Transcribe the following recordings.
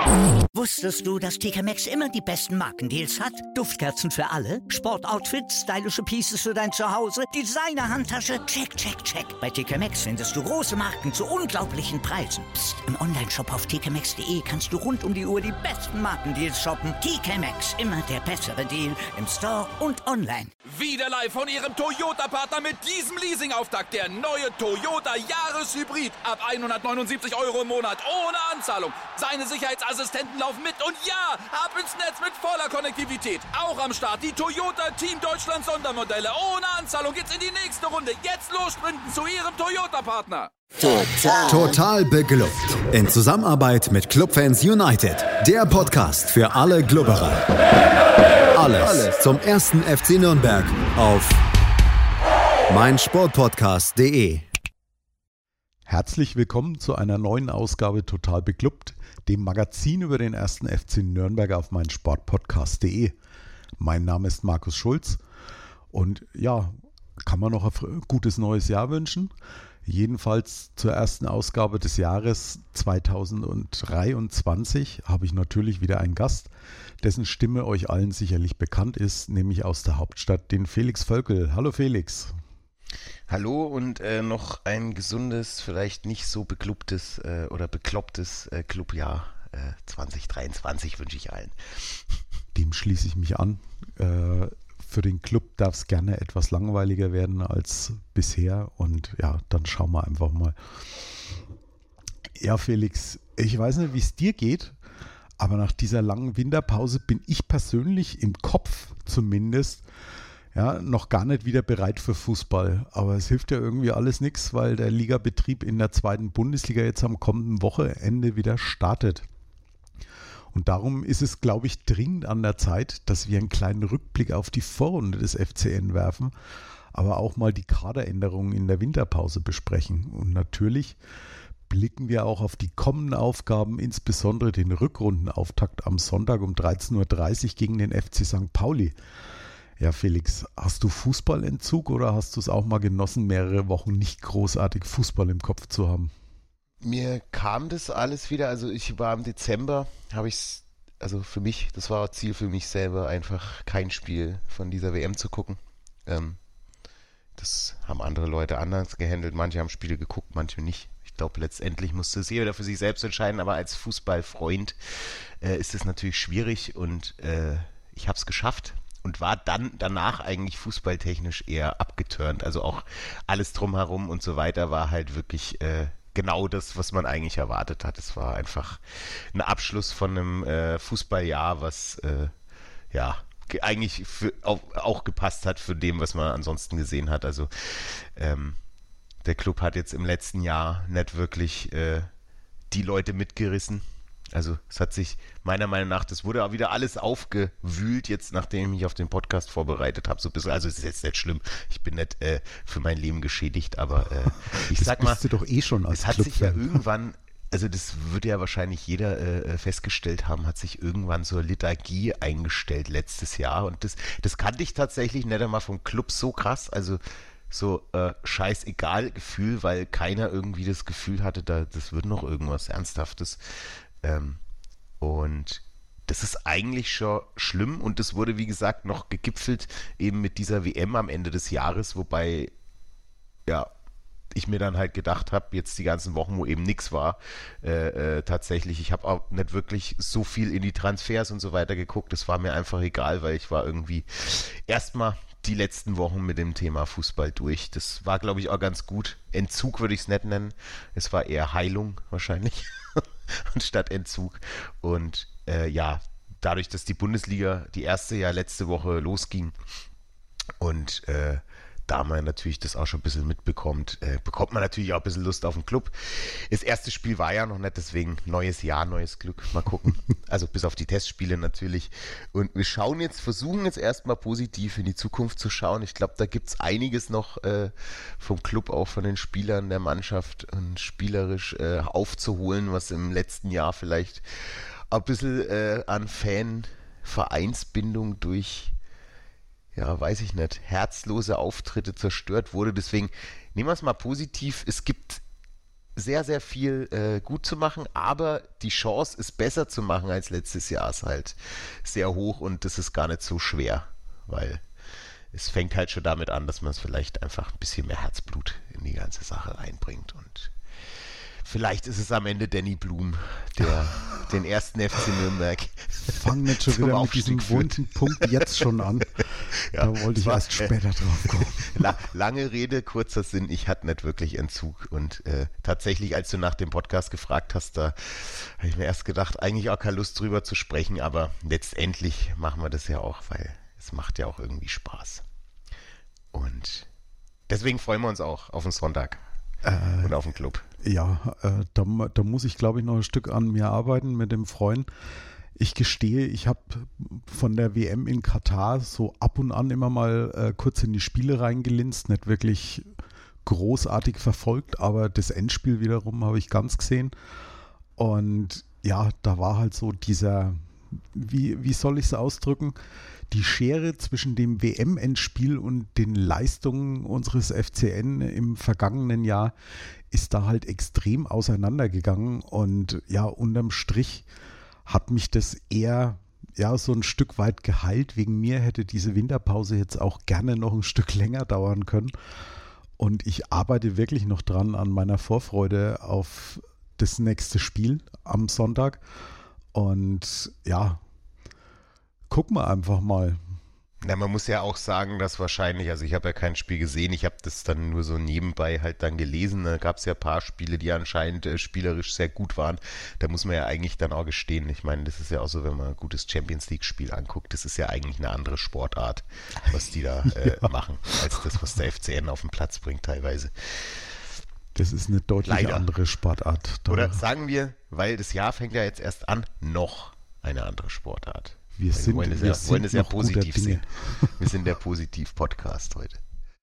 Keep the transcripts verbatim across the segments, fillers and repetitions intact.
Wusstest du, dass T K Maxx immer die besten Markendeals hat? Duftkerzen für alle, Sportoutfits, stylische Pieces für dein Zuhause, Designer-Handtasche, check, check, check. Bei T K Maxx findest du große Marken zu unglaublichen Preisen. Psst. Im Onlineshop auf t k maxx punkt d e kannst du rund um die Uhr die besten Markendeals shoppen. T K Maxx, immer der bessere Deal im Store und online. Wieder live von Ihrem Toyota-Partner mit diesem Leasing-Auftakt. Der neue Toyota Jahreshybrid. Ab hundertneunundsiebzig Euro im Monat. Ohne Anzahlung. Seine Sicherheitsassistenten laufen mit. Und ja, ab ins Netz mit voller Konnektivität. Auch am Start die Toyota Team Deutschland Sondermodelle. Ohne Anzahlung geht's in die nächste Runde. Jetzt los sprinten zu Ihrem Toyota-Partner. Total. Total beglückt. In Zusammenarbeit mit Clubfans United. Der Podcast für alle Glubberer. Alles, Alles zum ersten F C Nürnberg auf meinsportpodcast punkt de. Herzlich willkommen zu einer neuen Ausgabe Total beglückt, dem Magazin über den ersten F C Nürnberg auf meinsportpodcast punkt de. Mein Name ist Markus Schulz und ja, kann man noch ein gutes neues Jahr wünschen? Jedenfalls zur ersten Ausgabe des Jahres zweitausenddreiundzwanzig habe ich natürlich wieder einen Gast, dessen Stimme euch allen sicherlich bekannt ist, nämlich aus der Hauptstadt, den Felix Völkel. Hallo Felix. Hallo und äh, noch ein gesundes, vielleicht nicht so beklubbtes äh, oder beklopptes äh, Clubjahr äh, zwanzig dreiundzwanzig wünsche ich allen. Dem schließe ich mich an. Äh, Für den Club darf es gerne etwas langweiliger werden als bisher und ja, dann schauen wir einfach mal. Ja, Felix, ich weiß nicht, wie es dir geht, aber nach dieser langen Winterpause bin ich persönlich im Kopf zumindest ja, noch gar nicht wieder bereit für Fußball. Aber es hilft ja irgendwie alles nichts, weil der Ligabetrieb in der zweiten Bundesliga jetzt am kommenden Wochenende wieder startet. Und darum ist es, glaube ich, dringend an der Zeit, dass wir einen kleinen Rückblick auf die Vorrunde des F C N werfen, aber auch mal die Kaderänderungen in der Winterpause besprechen. Und natürlich blicken wir auch auf die kommenden Aufgaben, insbesondere den Rückrundenauftakt am Sonntag um dreizehn Uhr dreißig gegen den F C Sankt Pauli. Ja, Felix, hast du Fußballentzug oder hast du es auch mal genossen, mehrere Wochen nicht großartig Fußball im Kopf zu haben? Mir kam das alles wieder, also ich war im Dezember, habe ich es, also für mich, das war Ziel für mich selber, einfach kein Spiel von dieser W M zu gucken. Ähm, das haben andere Leute anders gehandelt, manche haben Spiele geguckt, manche nicht. Ich glaube, letztendlich musste es jeder für sich selbst entscheiden, aber als Fußballfreund äh, ist es natürlich schwierig und äh, ich habe es geschafft. Und war dann danach eigentlich fußballtechnisch eher abgeturnt. Also auch alles drumherum und so weiter war halt wirklich äh, genau das, was man eigentlich erwartet hat. Es war einfach ein Abschluss von einem äh, Fußballjahr, was äh, ja eigentlich für, auch, auch gepasst hat für dem, was man ansonsten gesehen hat. Also ähm, der Club hat jetzt im letzten Jahr nicht wirklich äh, die Leute mitgerissen. Also es hat sich meiner Meinung nach, das wurde auch wieder alles aufgewühlt, jetzt nachdem ich mich auf den Podcast vorbereitet habe. So ein bisschen, also es ist jetzt nicht schlimm, ich bin nicht äh, für mein Leben geschädigt, aber äh, ich das sag mal, bist du doch eh schon als es hat Clubfan. sich ja irgendwann, also das würde ja wahrscheinlich jeder äh, festgestellt haben, hat sich irgendwann so eine Lethargie eingestellt letztes Jahr und das, das kannte ich tatsächlich nicht einmal vom Club so krass, also so äh, scheißegal Gefühl, weil keiner irgendwie das Gefühl hatte, da das wird noch irgendwas Ernsthaftes. Ähm, und das ist eigentlich schon schlimm und das wurde, wie gesagt, noch gegipfelt eben mit dieser W M am Ende des Jahres, wobei ja, ich mir dann halt gedacht habe, jetzt die ganzen Wochen, wo eben nichts war, äh, äh, tatsächlich, ich habe auch nicht wirklich so viel in die Transfers und so weiter geguckt, das war mir einfach egal, weil ich war irgendwie erstmal die letzten Wochen mit dem Thema Fußball durch. Das war, glaube ich, auch ganz gut. Entzug würde ich es nicht nennen. Es war eher Heilung wahrscheinlich anstatt Entzug. Und äh, ja, dadurch, dass die Bundesliga, die erste ja letzte Woche losging und äh, da man natürlich das auch schon ein bisschen mitbekommt, äh, bekommt man natürlich auch ein bisschen Lust auf den Club. Das erste Spiel war ja noch nicht, deswegen neues Jahr, neues Glück. Mal gucken. Also bis auf die Testspiele natürlich. Und wir schauen jetzt, versuchen jetzt erstmal positiv in die Zukunft zu schauen. Ich glaube, da gibt es einiges noch äh, vom Club, auch von den Spielern der Mannschaft und spielerisch äh, aufzuholen, was im letzten Jahr vielleicht ein bisschen äh, an Fan-Vereinsbindung durch ja, weiß ich nicht, herzlose Auftritte zerstört wurde. Deswegen nehmen wir es mal positiv. Es gibt sehr, sehr viel äh, gut zu machen, aber die Chance, es besser zu machen als letztes Jahr, ist halt sehr hoch und das ist gar nicht so schwer, weil es fängt halt schon damit an, dass man es vielleicht einfach ein bisschen mehr Herzblut in die ganze Sache reinbringt und vielleicht ist es am Ende Danny Blum, der den ersten F C Nürnberg Fang nicht schon wieder mit diesem wunden Punkt jetzt schon an. Ja, da wollte ich war, erst später äh, drauf kommen. La- lange Rede, kurzer Sinn, ich hatte nicht wirklich Entzug und äh, tatsächlich, als du nach dem Podcast gefragt hast, da habe ich mir erst gedacht, eigentlich auch keine Lust drüber zu sprechen, aber letztendlich machen wir das ja auch, weil es macht ja auch irgendwie Spaß. Und deswegen freuen wir uns auch auf den Sonntag äh, und auf den Club. Ja, äh, da, da muss ich, glaube ich, noch ein Stück an mir arbeiten mit dem Freund. Ich gestehe, ich habe von der W M in Katar so ab und an immer mal äh, kurz in die Spiele reingelinst, nicht wirklich großartig verfolgt, aber das Endspiel wiederum habe ich ganz gesehen. Und ja, da war halt so dieser, wie, wie soll ich es ausdrücken, die Schere zwischen dem W M-Endspiel und den Leistungen unseres F C N im vergangenen Jahr ist da halt extrem auseinandergegangen und ja, unterm Strich hat mich das eher ja so ein Stück weit geheilt. Wegen mir hätte diese Winterpause jetzt auch gerne noch ein Stück länger dauern können und ich arbeite wirklich noch dran an meiner Vorfreude auf das nächste Spiel am Sonntag und ja, gucken wir einfach mal. Na, man muss ja auch sagen, dass wahrscheinlich, also ich habe ja kein Spiel gesehen, ich habe das dann nur so nebenbei halt dann gelesen, da gab es ja ein paar Spiele, die anscheinend äh, spielerisch sehr gut waren, da muss man ja eigentlich dann auch gestehen, ich meine, das ist ja auch so, wenn man ein gutes Champions-League-Spiel anguckt, das ist ja eigentlich eine andere Sportart, was die da äh, ja. machen, als das, was der F C N auf den Platz bringt teilweise. Das ist eine deutlich Leider. andere Sportart. Da Oder sagen wir, weil das Jahr fängt ja jetzt erst an, noch eine andere Sportart. Wir, sind, wir wollen es wir ja, sind wollen es ja noch positiv guter Dinge. sehen. Wir sind der Positiv-Podcast heute.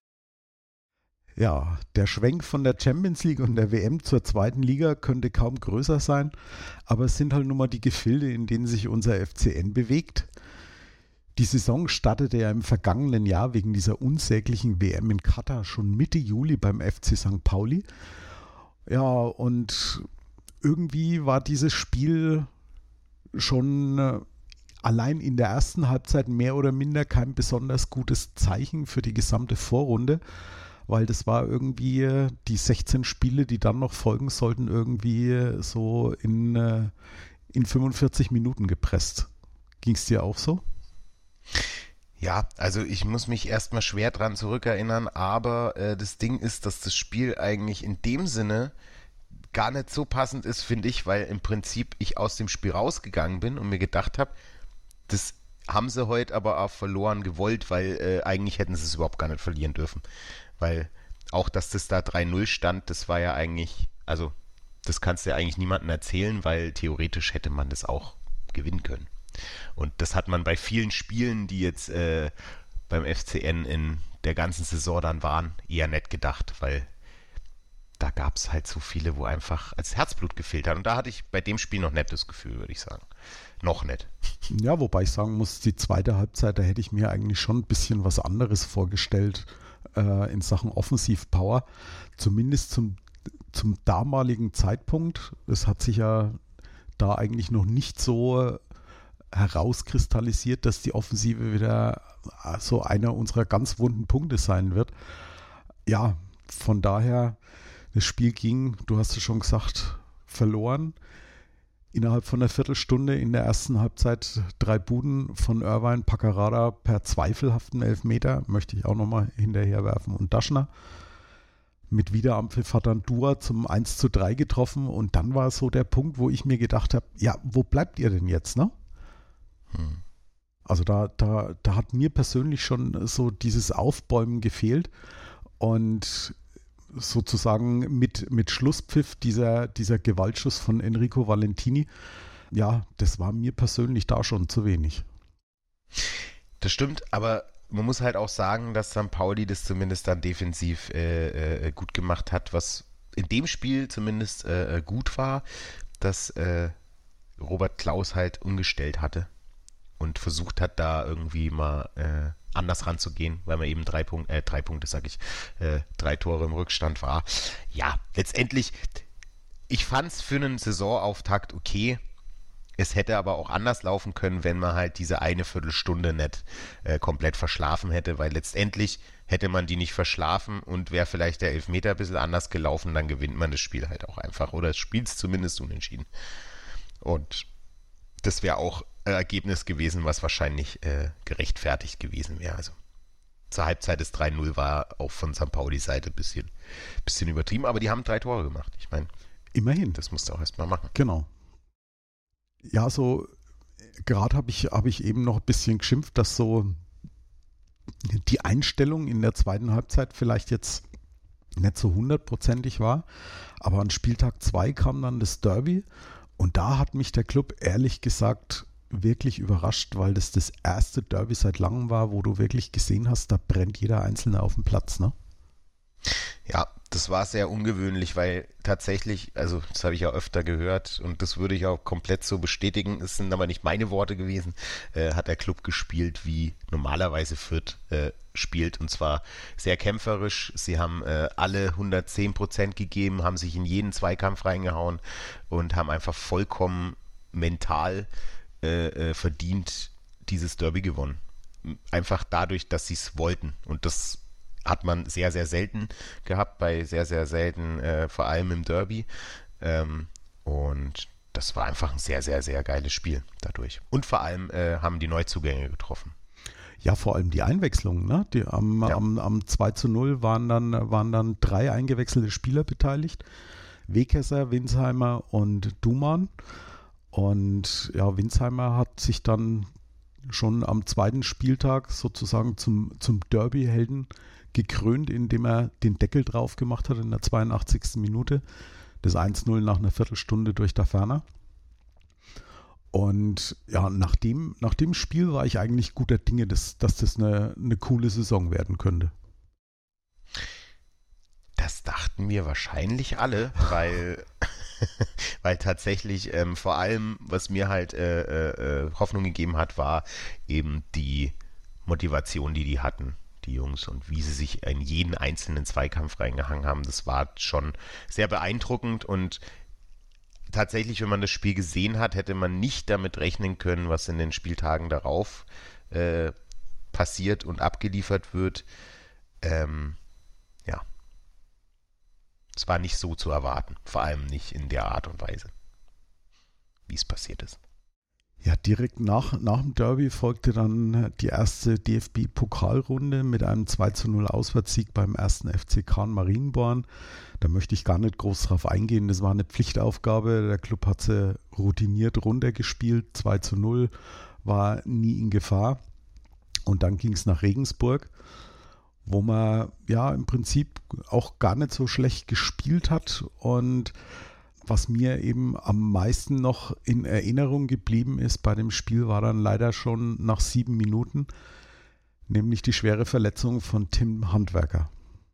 Ja, der Schwenk von der Champions League und der W M zur zweiten Liga könnte kaum größer sein, aber es sind halt nun mal die Gefilde, in denen sich unser F C N bewegt. Die Saison startete ja im vergangenen Jahr wegen dieser unsäglichen W M in Katar schon Mitte Juli beim F C Sankt Pauli. Ja, und irgendwie war dieses Spiel schon äh, allein in der ersten Halbzeit mehr oder minder kein besonders gutes Zeichen für die gesamte Vorrunde, weil das war irgendwie die sechzehn Spiele, die dann noch folgen sollten, irgendwie so in, in fünfundvierzig Minuten gepresst. Ging es dir auch so? Ja, also ich muss mich erstmal schwer dran zurückerinnern, aber äh, das Ding ist, dass das Spiel eigentlich in dem Sinne gar nicht so passend ist, finde ich, weil im Prinzip ich aus dem Spiel rausgegangen bin und mir gedacht habe, das haben sie heute aber auch verloren gewollt, weil äh, eigentlich hätten sie es überhaupt gar nicht verlieren dürfen. Weil auch, dass das da drei null stand, das war ja eigentlich, also das kannst du ja eigentlich niemandem erzählen, weil theoretisch hätte man das auch gewinnen können. Und das hat man bei vielen Spielen, die jetzt äh, beim F C N in der ganzen Saison dann waren, eher nicht gedacht, weil da gab es halt so viele, wo einfach als Herzblut gefehlt hat. Und da hatte ich bei dem Spiel noch nicht das Gefühl, würde ich sagen. Noch nicht. Ja, wobei ich sagen muss, die zweite Halbzeit, da hätte ich mir eigentlich schon ein bisschen was anderes vorgestellt äh, in Sachen Offensivpower. Zumindest zum, zum damaligen Zeitpunkt. Es hat sich ja da eigentlich noch nicht so herauskristallisiert, dass die Offensive wieder so einer unserer ganz wunden Punkte sein wird. Ja, von daher, das Spiel ging, du hast es schon gesagt, verloren. Innerhalb von einer Viertelstunde in der ersten Halbzeit drei Buden von Irvine, Paccarada per zweifelhaften Elfmeter, möchte ich auch nochmal hinterherwerfen, und Daschner. Mit Wiederampfiff hat dann Dua zum eins zu drei getroffen und dann war so der Punkt, wo ich mir gedacht habe, ja, wo bleibt ihr denn jetzt, ne? Hm. Also da, da, da hat mir persönlich schon so dieses Aufbäumen gefehlt und sozusagen mit, mit Schlusspfiff dieser, dieser Gewaltschuss von Enrico Valentini, ja, das war mir persönlich da schon zu wenig. Das stimmt, aber man muss halt auch sagen, dass Sankt Pauli das zumindest dann defensiv äh, äh, gut gemacht hat, was in dem Spiel zumindest äh, gut war, dass äh, Robert Klaus halt umgestellt hatte und versucht hat, da irgendwie mal äh, anders ranzugehen, weil man eben drei Punkte, äh, drei Punkte, sag ich, äh, drei Tore im Rückstand war. Ja, letztendlich, ich fand es für einen Saisonauftakt okay. Es hätte aber auch anders laufen können, wenn man halt diese eine Viertelstunde nicht äh, komplett verschlafen hätte, weil letztendlich hätte man die nicht verschlafen und wäre vielleicht der Elfmeter ein bisschen anders gelaufen, dann gewinnt man das Spiel halt auch einfach oder das Spiel ist zumindest unentschieden. Und das wäre auch ein Ergebnis gewesen, was wahrscheinlich äh, gerechtfertigt gewesen wäre. Also zur Halbzeit des drei null war auch von Sankt Pauli Seite ein bisschen, bisschen übertrieben, aber die haben drei Tore gemacht. Ich meine, immerhin. Das musst du auch erstmal machen. Genau. Ja, so gerade habe ich, hab ich eben noch ein bisschen geschimpft, dass so die Einstellung in der zweiten Halbzeit vielleicht jetzt nicht so hundertprozentig war, aber an Spieltag zwei kam dann das Derby und da hat mich der Club ehrlich gesagt wirklich überrascht, weil das das erste Derby seit langem war, wo du wirklich gesehen hast, da brennt jeder Einzelne auf dem Platz, ne? Ja, das war sehr ungewöhnlich, weil tatsächlich, also das habe ich ja öfter gehört und das würde ich auch komplett so bestätigen, es sind aber nicht meine Worte gewesen, äh, hat der Club gespielt, wie normalerweise Fürth äh, spielt und zwar sehr kämpferisch. Sie haben äh, alle hundertzehn Prozent gegeben, haben sich in jeden Zweikampf reingehauen und haben einfach vollkommen mental äh, äh, verdient dieses Derby gewonnen. Einfach dadurch, dass sie es wollten und das hat man sehr, sehr selten gehabt, bei sehr, sehr selten, äh, vor allem im Derby. Ähm, und das war einfach ein sehr, sehr, sehr geiles Spiel dadurch. Und vor allem äh, haben die Neuzugänge getroffen. Ja, vor allem die Einwechslungen, ne? Die, am, ja. am, am zwei zu null waren dann, waren dann drei eingewechselte Spieler beteiligt. Wekesser, Winsheimer und Duman. Und ja, Winsheimer hat sich dann schon am zweiten Spieltag sozusagen zum, zum Derby-Helden gekrönt, indem er den Deckel drauf gemacht hat in der zweiundachtzigsten Minute. Das eins null nach einer Viertelstunde durch Daferner. Und ja, nach dem, nach dem Spiel war ich eigentlich guter Dinge, dass, dass das eine, eine coole Saison werden könnte. Das dachten wir wahrscheinlich alle, weil, weil tatsächlich ähm, vor allem, was mir halt äh, äh, Hoffnung gegeben hat, war eben die Motivation, die die hatten, die Jungs, und wie sie sich in jeden einzelnen Zweikampf reingehangen haben. Das war schon sehr beeindruckend und tatsächlich, wenn man das Spiel gesehen hat, hätte man nicht damit rechnen können, was in den Spieltagen darauf äh, passiert und abgeliefert wird. Ähm, ja. Es war nicht so zu erwarten, vor allem nicht in der Art und Weise, wie es passiert ist. Ja, direkt nach, nach dem Derby folgte dann die erste D F B-Pokalrunde mit einem zwei zu null Auswärtssieg beim ersten F C Kahn Marienborn. Da möchte ich gar nicht groß drauf eingehen, das war eine Pflichtaufgabe, der Club hat sie routiniert runtergespielt, zwei zu null, war nie in Gefahr. Und dann ging es nach Regensburg, wo man ja im Prinzip auch gar nicht so schlecht gespielt hat. Und was mir eben am meisten noch in Erinnerung geblieben ist bei dem Spiel, war dann leider schon nach sieben Minuten, nämlich die schwere Verletzung von Tim Handwerker.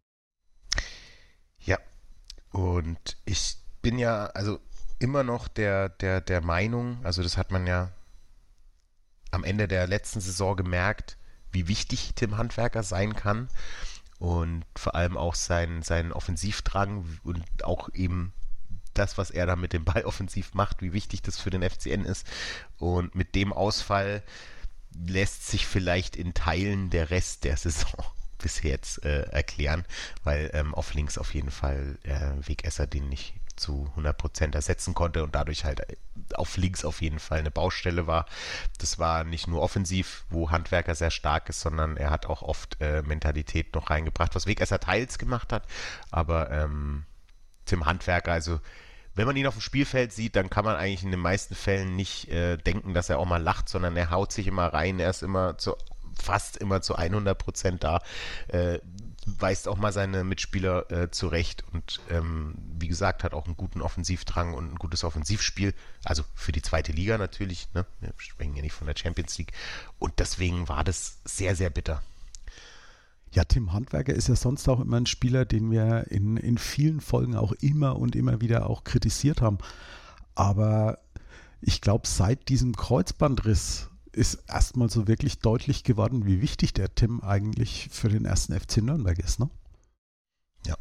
Ja, und ich bin ja also immer noch der, der, der Meinung, also das hat man ja am Ende der letzten Saison gemerkt, wie wichtig Tim Handwerker sein kann und vor allem auch sein, sein Offensivdrang und auch eben das, was er da mit dem Ball offensiv macht, wie wichtig das für den F C N ist. Und mit dem Ausfall lässt sich vielleicht in Teilen der Rest der Saison bisher jetzt äh, erklären, weil ähm, auf links auf jeden Fall äh, Wegesser den nicht zu hundert Prozent ersetzen konnte und dadurch halt auf links auf jeden Fall eine Baustelle war. Das war nicht nur offensiv, wo Handwerker sehr stark ist, sondern er hat auch oft äh, Mentalität noch reingebracht, was Wegesser teils gemacht hat, aber ähm, Tim Handwerker, also wenn man ihn auf dem Spielfeld sieht, dann kann man eigentlich in den meisten Fällen nicht äh, denken, dass er auch mal lacht, sondern er haut sich immer rein, er ist immer zu, fast immer zu hundert Prozent da, äh, weist auch mal seine Mitspieler äh, zurecht und ähm, wie gesagt, hat auch einen guten Offensivdrang und ein gutes Offensivspiel, also für die zweite Liga natürlich, ne? Wir sprechen ja nicht von der Champions League und deswegen war das sehr, sehr bitter. Ja, Tim Handwerker ist ja sonst auch immer ein Spieler, den wir in, in vielen Folgen auch immer und immer wieder auch kritisiert haben. Aber ich glaube, seit diesem Kreuzbandriss ist erstmal so wirklich deutlich geworden, wie wichtig der Tim eigentlich für den ersten F C Nürnberg ist, ne? Ja,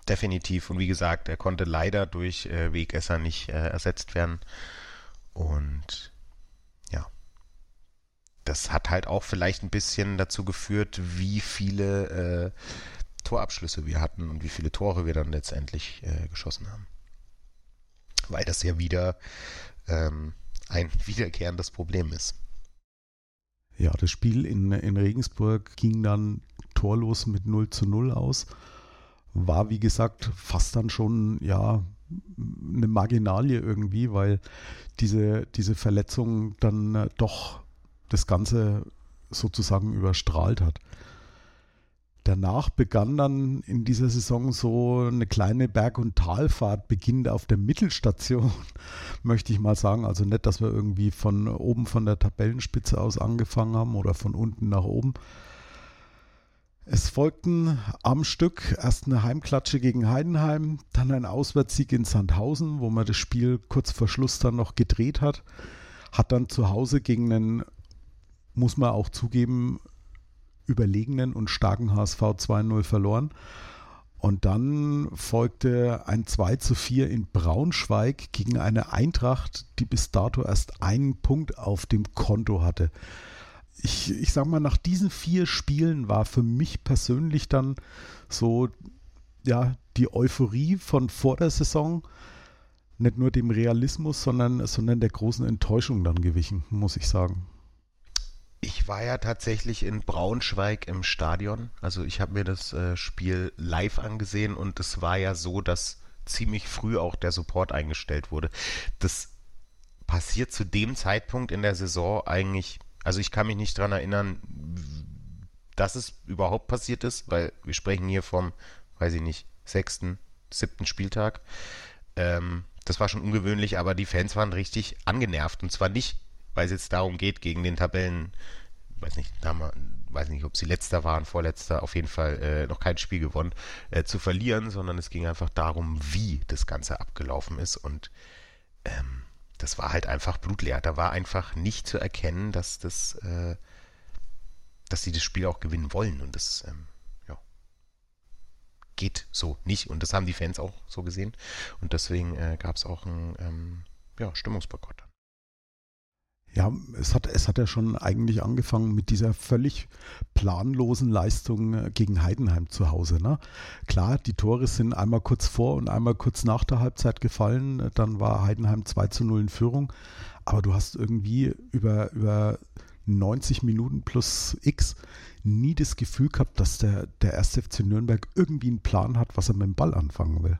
definitiv. Und wie gesagt, er konnte leider durch äh, Wegesser nicht äh, ersetzt werden. Und ja, das hat halt auch vielleicht ein bisschen dazu geführt, wie viele äh, Torabschlüsse wir hatten und wie viele Tore wir dann letztendlich äh, geschossen haben. Weil das ja wieder ähm, ein wiederkehrendes Problem ist. Ja, das Spiel in, in Regensburg ging dann torlos mit null zu null aus. War, wie gesagt, fast dann schon, ja, eine Marginalie irgendwie, weil diese, diese Verletzung dann äh, doch das Ganze sozusagen überstrahlt hat. Danach begann dann in dieser Saison so eine kleine Berg- und Talfahrt, beginnend auf der Mittelstation, möchte ich mal sagen. Also nicht, dass wir irgendwie von oben von der Tabellenspitze aus angefangen haben oder von unten nach oben. Es folgten am Stück erst eine Heimklatsche gegen Heidenheim, dann ein Auswärtssieg in Sandhausen, wo man das Spiel kurz vor Schluss dann noch gedreht hat. Hat dann zu Hause gegen einen, muss man auch zugeben, überlegenen und starken H S V zwei null verloren. Und dann folgte ein zwei zu vier in Braunschweig gegen eine Eintracht, die bis dato erst einen Punkt auf dem Konto hatte. Ich, ich sag mal, nach diesen vier Spielen war für mich persönlich dann so, ja, die Euphorie von vor der Saison nicht nur dem Realismus, sondern, sondern der großen Enttäuschung dann gewichen, muss ich sagen. Ich war ja tatsächlich in Braunschweig im Stadion. Also ich habe mir das äh, Spiel live angesehen und es war ja so, dass ziemlich früh auch der Support eingestellt wurde. Das passiert zu dem Zeitpunkt in der Saison eigentlich, also ich kann mich nicht daran erinnern, dass es überhaupt passiert ist, weil wir sprechen hier vom, weiß ich nicht, sechsten, siebten Spieltag. Ähm, das war schon ungewöhnlich, aber die Fans waren richtig angenervt und zwar nicht, weil es jetzt darum geht, gegen den Tabellen, weiß nicht, weiß nicht, ob sie letzter waren, vorletzter, auf jeden Fall äh, noch kein Spiel gewonnen, äh, zu verlieren, sondern es ging einfach darum, wie das Ganze abgelaufen ist und ähm, das war halt einfach blutleer. Da war einfach nicht zu erkennen, dass das, äh, dass sie das Spiel auch gewinnen wollen und das, ähm, ja, geht so nicht und das haben die Fans auch so gesehen und deswegen äh, gab es auch einen ähm, ja, Stimmungsboykott. Ja, es hat, es hat ja schon eigentlich angefangen mit dieser völlig planlosen Leistung gegen Heidenheim zu Hause. Ne? Klar, die Tore sind einmal kurz vor und einmal kurz nach der Halbzeit gefallen. Dann war Heidenheim zwei zu null in Führung. Aber du hast irgendwie über, über neunzig Minuten plus X nie das Gefühl gehabt, dass der, der erste F C Nürnberg irgendwie einen Plan hat, was er mit dem Ball anfangen will.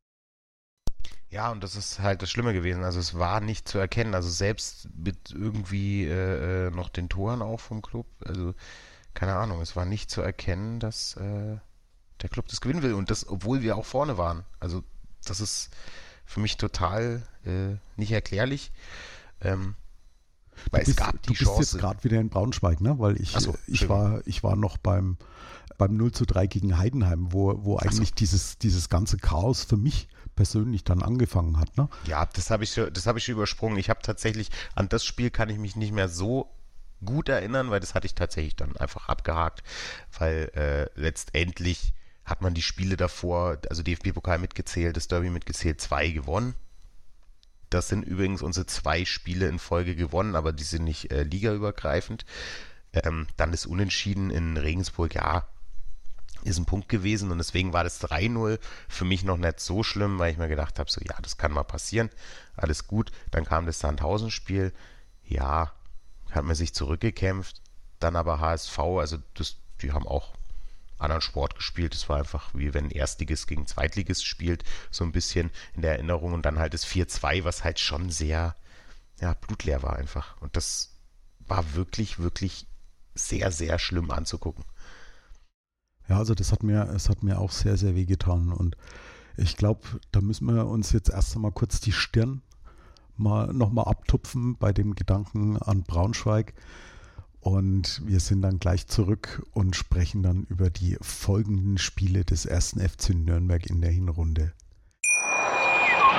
Ja, und das ist halt das Schlimme gewesen. Also es war nicht zu erkennen. Also selbst mit irgendwie äh, noch den Toren auch vom Club. Also keine Ahnung, es war nicht zu erkennen, dass äh, der Club das gewinnen will. Und das, obwohl wir auch vorne waren. Also das ist für mich total äh, nicht erklärlich. Ähm, weil du bist, es gab die du bist Chance. jetzt gerade wieder in Braunschweig, ne? Weil ich, so, ich, war, ich war noch beim, beim null zu drei gegen Heidenheim, wo, wo eigentlich so. dieses, dieses ganze Chaos für mich persönlich dann angefangen hat, ne? Ja, das habe ich, das habe ich schon übersprungen. Ich habe tatsächlich, an das Spiel kann ich mich nicht mehr so gut erinnern, weil das hatte ich tatsächlich dann einfach abgehakt, weil äh, letztendlich hat man die Spiele davor, also D F B-Pokal mitgezählt, das Derby mitgezählt, zwei gewonnen. Das sind übrigens unsere zwei Spiele in Folge gewonnen, aber die sind nicht äh, ligaübergreifend. Ähm, dann ist Unentschieden in Regensburg, ja, ist ein Punkt gewesen und deswegen war das drei null für mich noch nicht so schlimm, weil ich mir gedacht habe, so ja, das kann mal passieren, alles gut. Dann kam das Sandhausen-Spiel, ja, hat man sich zurückgekämpft, dann aber H S V, also das, die haben auch anderen Sport gespielt, das war einfach wie wenn Erstligist gegen Zweitligist spielt, so ein bisschen in der Erinnerung und dann halt das vier zwei, was halt schon sehr, ja, blutleer war einfach und das war wirklich, wirklich sehr, sehr schlimm anzugucken. Ja, also das hat mir, es hat mir auch sehr, sehr weh getan und ich glaube, da müssen wir uns jetzt erst einmal kurz die Stirn mal nochmal abtupfen bei dem Gedanken an Braunschweig und wir sind dann gleich zurück und sprechen dann über die folgenden Spiele des ersten F C Nürnberg in der Hinrunde.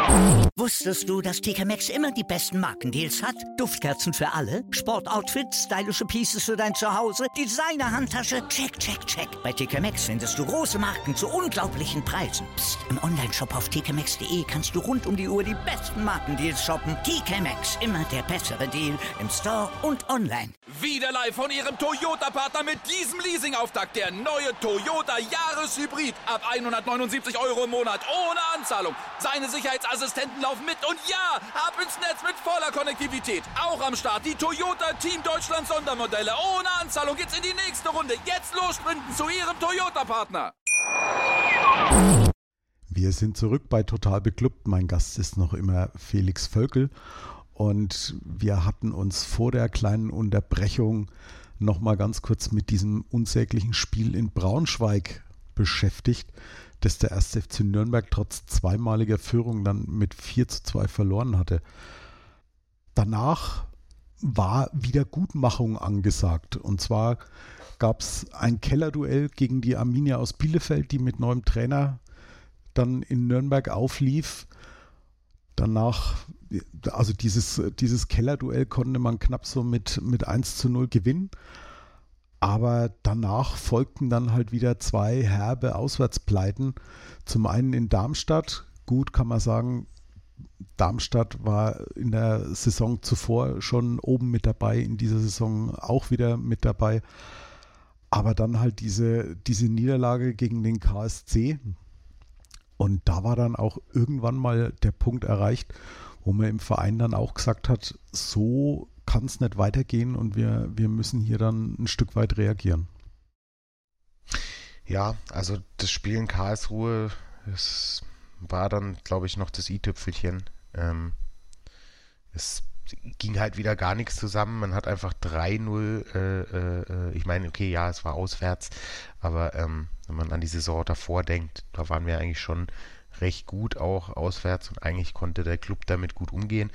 Wusstest du, dass T K Maxx immer die besten Markendeals hat? Duftkerzen für alle, Sportoutfits, stylische Pieces für dein Zuhause, Designer-Handtasche, check, check, check. Bei T K Maxx findest du große Marken zu unglaublichen Preisen. Psst. Im Onlineshop auf t k maxx punkt d e kannst du rund um die Uhr die besten Markendeals shoppen. T K Maxx, immer der bessere Deal im Store und online. Wieder live von Ihrem Toyota-Partner mit diesem Leasing-Auftakt. Der neue Toyota Jahreshybrid. Ab hundertneunundsiebzig Euro im Monat ohne Anzahlung. Seine Sicherheitsassistenten laufen mit und ja, ab ins Netz mit voller Konnektivität. Auch am Start die Toyota Team Deutschland Sondermodelle. Ohne Anzahlung geht's in die nächste Runde. Jetzt los sprinten zu Ihrem Toyota-Partner. Wir sind zurück bei Total Beklubbt. Mein Gast ist noch immer Felix Völkel. Und wir hatten uns vor der kleinen Unterbrechung noch mal ganz kurz mit diesem unsäglichen Spiel in Braunschweig beschäftigt, das der erste F C Nürnberg trotz zweimaliger Führung dann mit vier zu zwei verloren hatte. Danach war Wiedergutmachung angesagt. Und zwar gab es ein Kellerduell gegen die Arminia aus Bielefeld, die mit neuem Trainer dann in Nürnberg auflief. Danach, also dieses, dieses Kellerduell konnte man knapp so mit, mit eins zu null gewinnen. Aber danach folgten dann halt wieder zwei herbe Auswärtspleiten. Zum einen in Darmstadt. Gut, kann man sagen, Darmstadt war in der Saison zuvor schon oben mit dabei, in dieser Saison auch wieder mit dabei. Aber dann halt diese, diese Niederlage gegen den K S C. Und da war dann auch irgendwann mal der Punkt erreicht, wo man im Verein dann auch gesagt hat, so kann es nicht weitergehen und wir, wir müssen hier dann ein Stück weit reagieren. Ja, also das Spiel in Karlsruhe, das war dann, glaube ich, noch das i-Tüpfelchen. Ähm, es ging halt wieder gar nichts zusammen. Man hat einfach drei null, äh, äh, ich meine, okay, ja, es war auswärts, aber ähm, wenn man an die Saison davor denkt, da waren wir eigentlich schon recht gut auch auswärts und eigentlich konnte der Club damit gut umgehen.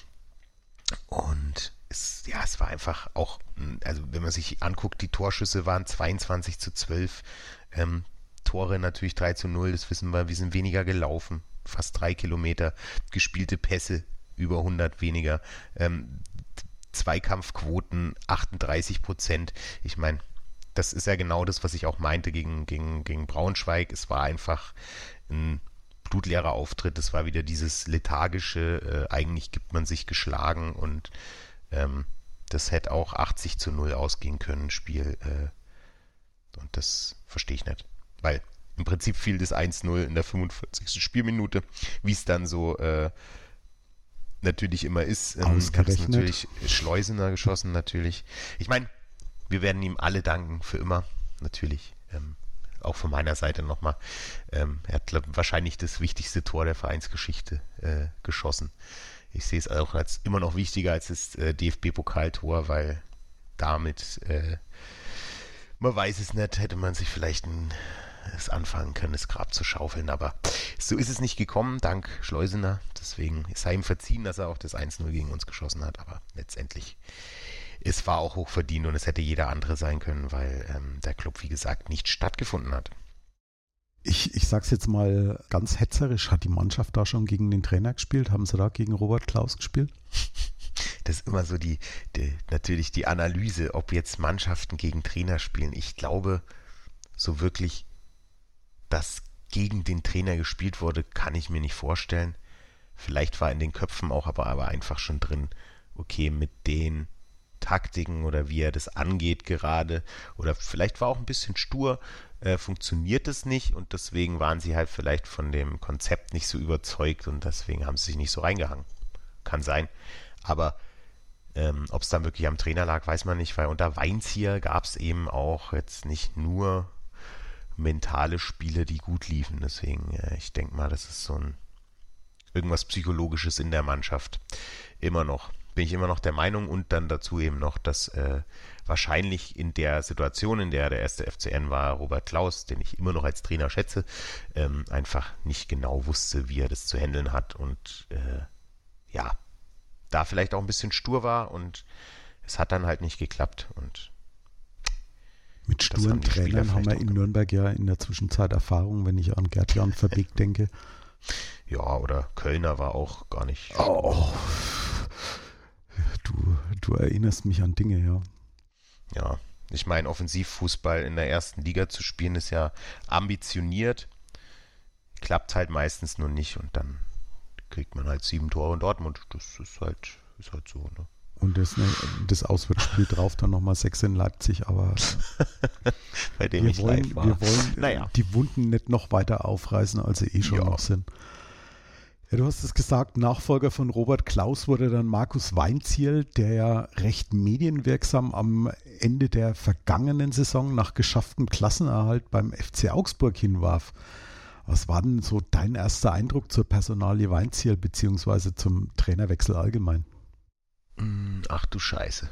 Und es, ja, es war einfach auch, also wenn man sich anguckt, die Torschüsse waren zweiundzwanzig zu zwölf, ähm, Tore natürlich drei zu null, das wissen wir, wir sind weniger gelaufen, fast drei Kilometer, gespielte Pässe über hundert weniger, ähm, Zweikampfquoten achtunddreißig Prozent. Ich meine, das ist ja genau das, was ich auch meinte gegen, gegen, gegen Braunschweig. Es war einfach ein blutleerer Auftritt. Es war wieder dieses lethargische, äh, eigentlich gibt man sich geschlagen und ähm, das hätte auch achtzig zu null ausgehen können, Spiel. Äh, und das verstehe ich nicht. Weil im Prinzip fiel das eins null in der fünfundvierzigsten Spielminute, wie es dann so äh, natürlich immer ist. Ähm, hat es natürlich Schleusener geschossen, natürlich. Ich meine, wir werden ihm alle danken, für immer, natürlich. Ähm, auch von meiner Seite nochmal. Ähm, er hat glaub, wahrscheinlich das wichtigste Tor der Vereinsgeschichte äh, geschossen. Ich sehe es auch als immer noch wichtiger als das äh, D F B-Pokaltor, weil damit, äh, man weiß es nicht, hätte man sich vielleicht ein, es anfangen können, das Grab zu schaufeln. Aber so ist es nicht gekommen, dank Schleusener. Deswegen sei ihm verziehen, dass er auch das eins null gegen uns geschossen hat. Aber letztendlich, es war auch hochverdient und es hätte jeder andere sein können, weil ähm, der Club, wie gesagt, nicht stattgefunden hat. Ich, ich sag's jetzt mal ganz hetzerisch, hat die Mannschaft da schon gegen den Trainer gespielt? Haben sie da gegen Robert Klaus gespielt? Das ist immer so die, die natürlich die Analyse, ob jetzt Mannschaften gegen Trainer spielen. Ich glaube, so wirklich, dass gegen den Trainer gespielt wurde, kann ich mir nicht vorstellen. Vielleicht war in den Köpfen auch aber, aber einfach schon drin, okay, mit den Taktiken oder wie er das angeht gerade, oder vielleicht war auch ein bisschen stur, äh, funktioniert es nicht und deswegen waren sie halt vielleicht von dem Konzept nicht so überzeugt und deswegen haben sie sich nicht so reingehangen. Kann sein, aber ähm, ob es dann wirklich am Trainer lag, weiß man nicht, weil unter Weinzieher gab es eben auch jetzt nicht nur mentale Spiele, die gut liefen, deswegen, äh, ich denke mal, das ist so ein irgendwas Psychologisches in der Mannschaft, immer noch. Bin ich immer noch der Meinung und dann dazu eben noch, dass äh, wahrscheinlich in der Situation, in der der erste F C N war, Robert Klaus, den ich immer noch als Trainer schätze, ähm, einfach nicht genau wusste, wie er das zu handeln hat und äh, ja, da vielleicht auch ein bisschen stur war und es hat dann halt nicht geklappt und mit sturen Trainern haben wir in Nürnberg ja in der Zwischenzeit Erfahrung, wenn ich an Gerd-Jan Verbeek denke. Ja, oder Kölner war auch gar nicht. Oh. Du, du erinnerst mich an Dinge, ja. Ja, ich meine, Offensivfußball in der ersten Liga zu spielen ist ja ambitioniert. Klappt halt meistens nur nicht und dann kriegt man halt sieben Tore in Dortmund. Das ist halt, ist halt so, ne? Und das, ne, das Auswärtsspiel drauf dann nochmal sechs in Leipzig, aber bei dem wir ich wollen, live war. wir wollen naja. die Wunden nicht noch weiter aufreißen, als sie eh schon Ja. noch sind. Ja, du hast es gesagt, Nachfolger von Robert Klaus wurde dann Markus Weinzierl, der ja recht medienwirksam am Ende der vergangenen Saison nach geschafftem Klassenerhalt beim F C Augsburg hinwarf. Was war denn so dein erster Eindruck zur Personalie Weinzierl beziehungsweise zum Trainerwechsel allgemein? Ach du Scheiße.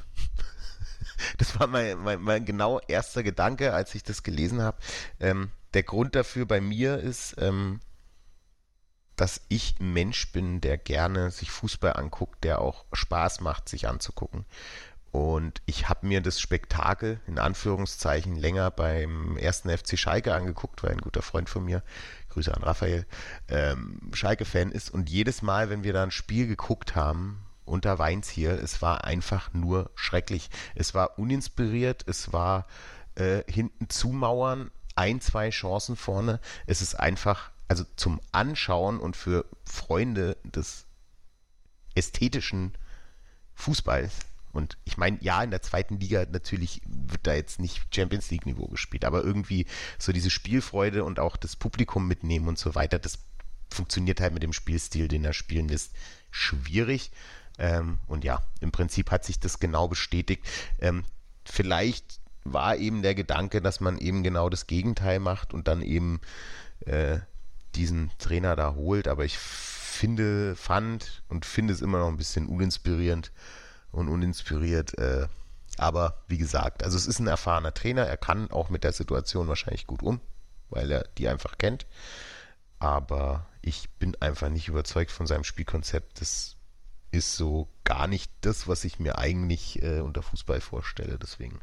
Das war mein, mein, mein genau erster Gedanke, als ich das gelesen habe. Ähm, der Grund dafür bei mir ist, ähm, dass ich ein Mensch bin, der gerne sich Fußball anguckt, der auch Spaß macht, sich anzugucken. Und ich habe mir das Spektakel, in Anführungszeichen, länger beim ersten F C Schalke angeguckt, weil ein guter Freund von mir, Grüße an Raphael, ähm, Schalke-Fan ist. Und jedes Mal, wenn wir da ein Spiel geguckt haben, unter Weinzierl, es war einfach nur schrecklich. Es war uninspiriert, es war äh, hinten zumauern, ein, zwei Chancen vorne. Es ist einfach, also zum Anschauen und für Freunde des ästhetischen Fußballs. Und ich meine, ja, in der zweiten Liga natürlich wird da jetzt nicht Champions League Niveau gespielt, aber irgendwie so diese Spielfreude und auch das Publikum mitnehmen und so weiter, das funktioniert halt mit dem Spielstil, den er spielen lässt, schwierig. Ähm, und ja, im Prinzip hat sich das genau bestätigt. Ähm, vielleicht war eben der Gedanke, dass man eben genau das Gegenteil macht und dann eben äh, diesen Trainer da holt, aber ich finde, fand und finde es immer noch ein bisschen uninspirierend und uninspiriert, äh, aber wie gesagt, also es ist ein erfahrener Trainer, er kann auch mit der Situation wahrscheinlich gut um, weil er die einfach kennt, aber ich bin einfach nicht überzeugt von seinem Spielkonzept. Das ist so gar nicht das, was ich mir eigentlich äh, unter Fußball vorstelle. Deswegen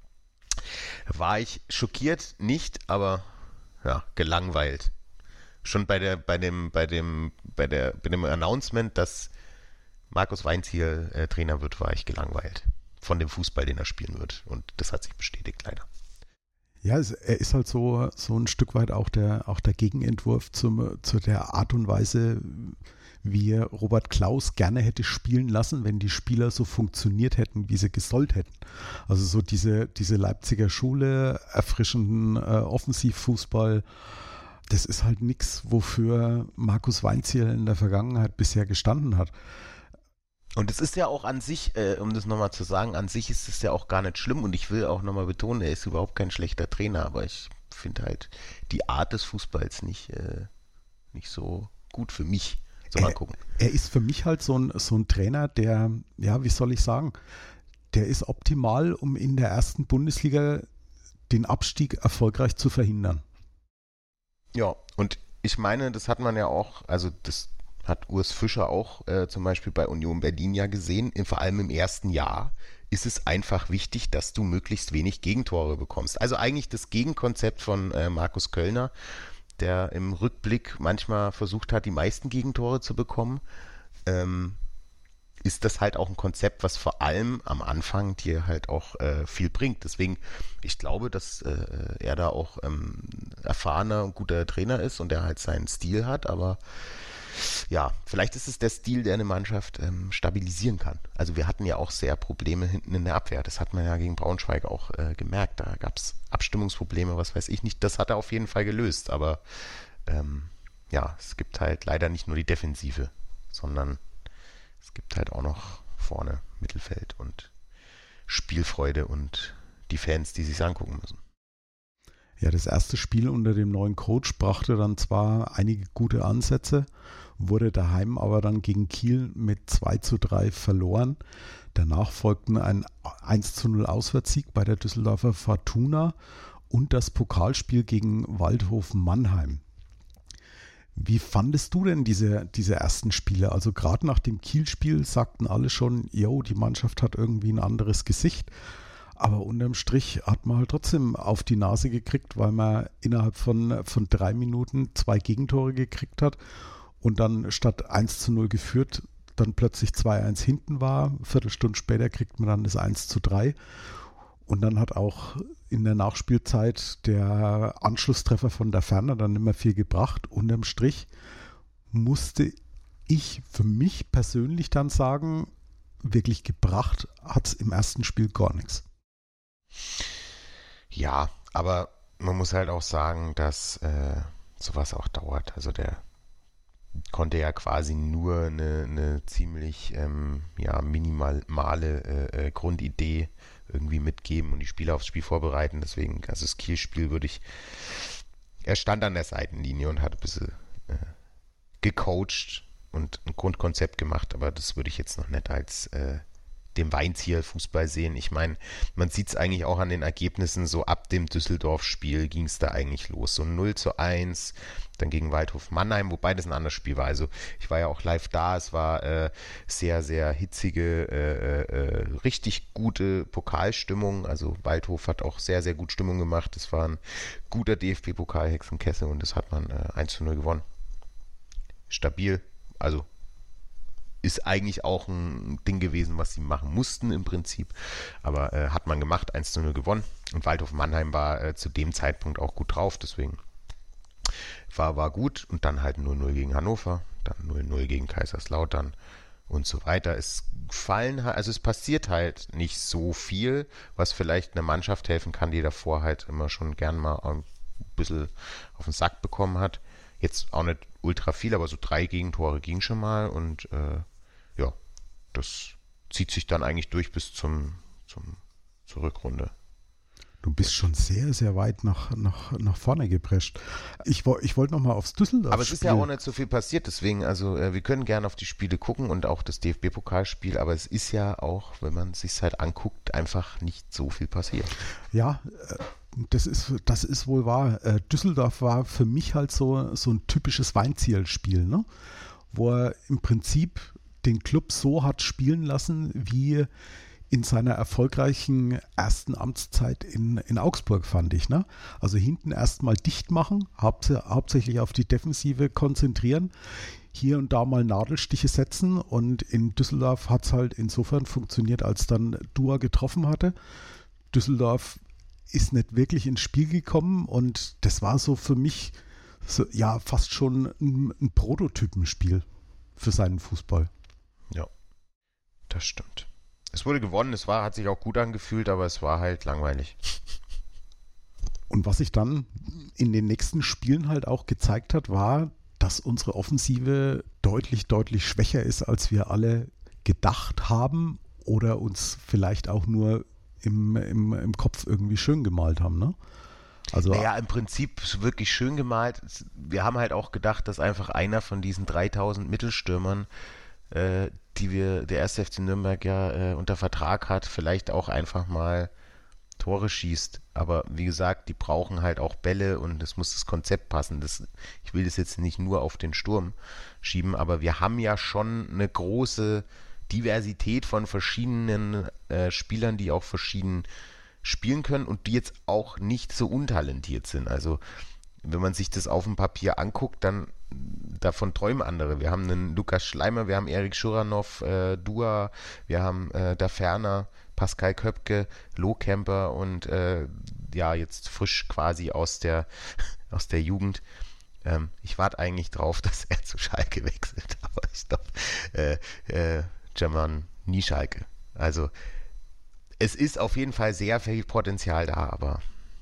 war ich schockiert, nicht, aber ja, gelangweilt. Schon bei der, bei dem, bei dem, bei der, bei dem Announcement, dass Markus Weinzierl äh, Trainer wird, war ich gelangweilt von dem Fußball, den er spielen wird. Und das hat sich bestätigt, leider. Ja, es, er ist halt so, so ein Stück weit auch der, auch der Gegenentwurf zum, zu der Art und Weise, wie Robert Klaus gerne hätte spielen lassen, wenn die Spieler so funktioniert hätten, wie sie gesollt hätten. Also so diese, diese Leipziger Schule, erfrischenden äh, Offensivfußball, das ist halt nichts, wofür Markus Weinzierl in der Vergangenheit bisher gestanden hat. Und es ist ja auch an sich, äh, um das nochmal zu sagen, an sich ist es ja auch gar nicht schlimm und ich will auch nochmal betonen, er ist überhaupt kein schlechter Trainer, aber ich finde halt die Art des Fußballs nicht, äh, nicht so gut für mich. So, mal gucken. Er, er ist für mich halt so ein, so ein Trainer, der, ja, wie soll ich sagen, der ist optimal, um in der ersten Bundesliga den Abstieg erfolgreich zu verhindern. Ja, und ich meine, das hat man ja auch, also das hat Urs Fischer auch äh, zum Beispiel bei Union Berlin ja gesehen, in, vor allem im ersten Jahr ist es einfach wichtig, dass du möglichst wenig Gegentore bekommst. Also eigentlich das Gegenkonzept von äh, Markus Kölner, der im Rückblick manchmal versucht hat, die meisten Gegentore zu bekommen, ähm, ist das halt auch ein Konzept, was vor allem am Anfang dir halt auch äh, viel bringt. Deswegen, ich glaube, dass äh, er da auch ähm, erfahrener und guter Trainer ist und er halt seinen Stil hat, aber ja, vielleicht ist es der Stil, der eine Mannschaft ähm, stabilisieren kann. Also wir hatten ja auch sehr Probleme hinten in der Abwehr. Das hat man ja gegen Braunschweig auch äh, gemerkt. Da gab es Abstimmungsprobleme, was weiß ich nicht. Das hat er auf jeden Fall gelöst. Aber ähm, ja, es gibt halt leider nicht nur die Defensive, sondern es gibt halt auch noch vorne Mittelfeld und Spielfreude und die Fans, die sich angucken müssen. Ja, das erste Spiel unter dem neuen Coach brachte dann zwar einige gute Ansätze, wurde daheim aber dann gegen Kiel mit zwei zu drei verloren. Danach folgten ein eins zu null Auswärtssieg bei der Düsseldorfer Fortuna und das Pokalspiel gegen Waldhof Mannheim. Wie fandest du denn diese, diese ersten Spiele? Also gerade nach dem Kiel-Spiel sagten alle schon, yo, die Mannschaft hat irgendwie ein anderes Gesicht. Aber unterm Strich hat man halt trotzdem auf die Nase gekriegt, weil man innerhalb von, von drei Minuten zwei Gegentore gekriegt hat und dann statt eins zu null geführt, dann plötzlich zwei eins hinten war. Eine Viertelstunde später kriegt man dann das eins zu drei. Und dann hat auch in der Nachspielzeit der Anschlusstreffer von der Ferner dann nicht mehr viel gebracht. Unterm Strich musste ich für mich persönlich dann sagen, wirklich gebracht hat es im ersten Spiel gar nichts. Ja, aber man muss halt auch sagen, dass äh, sowas auch dauert. Also der konnte ja quasi nur eine, eine ziemlich ähm, ja, minimale äh, Grundidee irgendwie mitgeben und die Spieler aufs Spiel vorbereiten. Deswegen, also das Kiel-Spiel würde ich, er stand an der Seitenlinie und hat ein bisschen äh, gecoacht und ein Grundkonzept gemacht, aber das würde ich jetzt noch nicht als äh, dem Weinzieher-Fußball sehen. Ich meine, man sieht es eigentlich auch an den Ergebnissen, so ab dem Düsseldorf-Spiel ging es da eigentlich los. So null zu eins, dann gegen Waldhof Mannheim, wobei das ein anderes Spiel war. Also ich war ja auch live da, es war äh, sehr, sehr hitzige, äh, äh, richtig gute Pokalstimmung. Also Waldhof hat auch sehr, sehr gut Stimmung gemacht. Es war ein guter D F B-Pokal Hexenkessel und das hat man äh, eins zu null gewonnen. Stabil, also ist eigentlich auch ein Ding gewesen, was sie machen mussten im Prinzip, aber äh, hat man gemacht, eins zu null gewonnen und Waldhof Mannheim war äh, zu dem Zeitpunkt auch gut drauf, deswegen war, war gut und dann halt null null gegen Hannover, dann null null gegen Kaiserslautern und so weiter. Es fallen, also es passiert halt nicht so viel, was vielleicht einer Mannschaft helfen kann, die davor halt immer schon gern mal ein bisschen auf den Sack bekommen hat. Jetzt auch nicht ultra viel, aber so drei Gegentore ging schon mal und äh, ja, das zieht sich dann eigentlich durch bis zum, zum zur Rückrunde. Du bist schon sehr, sehr weit nach, nach, nach vorne geprescht. Ich, ich wollte nochmal aufs Düsseldorf Aber es ist Spiel. ja auch nicht so viel passiert, deswegen, also äh, wir können gerne auf die Spiele gucken und auch das D F B-Pokalspiel, aber es ist ja auch, wenn man es sich halt anguckt, einfach nicht so viel passiert. Ja, äh, Das ist, das ist wohl wahr. Äh, Düsseldorf war für mich halt so, so ein typisches Weinzierl-Spiel, ne? Wo er im Prinzip den Club so hat spielen lassen, wie in seiner erfolgreichen ersten Amtszeit in, in Augsburg, fand ich. Ne? Also hinten erstmal dicht machen, haupt, hauptsächlich auf die Defensive konzentrieren, hier und da mal Nadelstiche setzen und in Düsseldorf hat es halt insofern funktioniert, als dann Dua getroffen hatte. Düsseldorf ist nicht wirklich ins Spiel gekommen und das war so für mich so, ja, fast schon ein, ein Prototypenspiel für seinen Fußball. Ja, das stimmt. Es wurde gewonnen, es war, hat sich auch gut angefühlt, aber es war halt langweilig. Und was sich dann in den nächsten Spielen halt auch gezeigt hat, war, dass unsere Offensive deutlich, deutlich schwächer ist, als wir alle gedacht haben oder uns vielleicht auch nur im, im, im Kopf irgendwie schön gemalt haben, ne? Also, naja, im Prinzip wirklich schön gemalt. Wir haben halt auch gedacht, dass einfach einer von diesen dreitausend Mittelstürmern, äh, die wir, der erste F C Nürnberg ja äh, unter Vertrag hat, vielleicht auch einfach mal Tore schießt. Aber wie gesagt, die brauchen halt auch Bälle und es muss das Konzept passen. Das, ich will das jetzt nicht nur auf den Sturm schieben, aber wir haben ja schon eine große Diversität von verschiedenen äh, Spielern, die auch verschieden spielen können und die jetzt auch nicht so untalentiert sind. Also wenn man sich das auf dem Papier anguckt, dann davon träumen andere. Wir haben einen Lukas Schleimer, wir haben Erik Schuranov, äh, Dua, wir haben äh, da Ferner, Pascal Köpke, Lohkemper und äh, ja, jetzt frisch quasi aus der aus der Jugend. Ähm, ich warte eigentlich drauf, dass er zu Schalke wechselt, aber ich glaube, äh, äh, German nie Schalke. Also es ist auf jeden Fall sehr viel Potenzial da, aber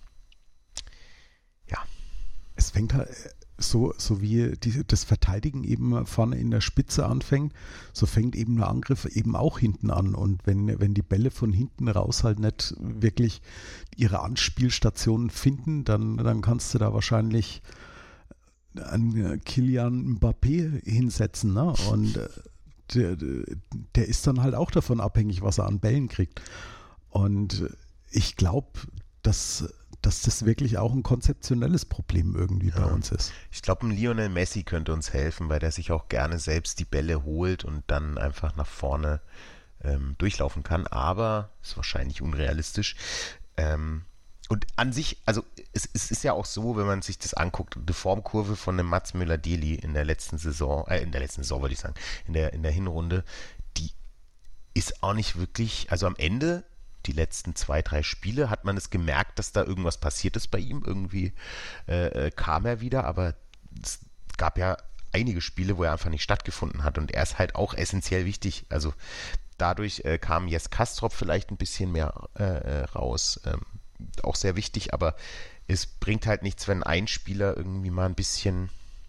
ja. Es fängt halt so, so wie die, das Verteidigen eben vorne in der Spitze anfängt, so fängt eben der Angriff eben auch hinten an. Und wenn, wenn die Bälle von hinten raus halt nicht wirklich ihre Anspielstationen finden, dann, dann kannst du da wahrscheinlich einen Kylian Mbappé hinsetzen, ne? Und der, der ist dann halt auch davon abhängig, was er an Bällen kriegt. Und ich glaube, dass, dass das wirklich auch ein konzeptionelles Problem irgendwie ja. bei uns ist. Ich glaube, ein Lionel Messi könnte uns helfen, weil der sich auch gerne selbst die Bälle holt und dann einfach nach vorne ähm, durchlaufen kann. Aber ist wahrscheinlich unrealistisch. Ähm, Und an sich, also es, es ist ja auch so, wenn man sich das anguckt, die Formkurve von dem Mats Möller-Deli in der letzten Saison, äh, in der letzten Saison würde ich sagen, in der, in der Hinrunde, die ist auch nicht wirklich, also am Ende, die letzten zwei, drei Spiele, hat man es gemerkt, dass da irgendwas passiert ist bei ihm. Irgendwie äh, kam er wieder, aber es gab ja einige Spiele, wo er einfach nicht stattgefunden hat und er ist halt auch essentiell wichtig. Also dadurch äh, kam Jes Kastrop vielleicht ein bisschen mehr äh, raus. Ähm, auch sehr wichtig, aber es bringt halt nichts, wenn ein Spieler irgendwie mal ein bisschen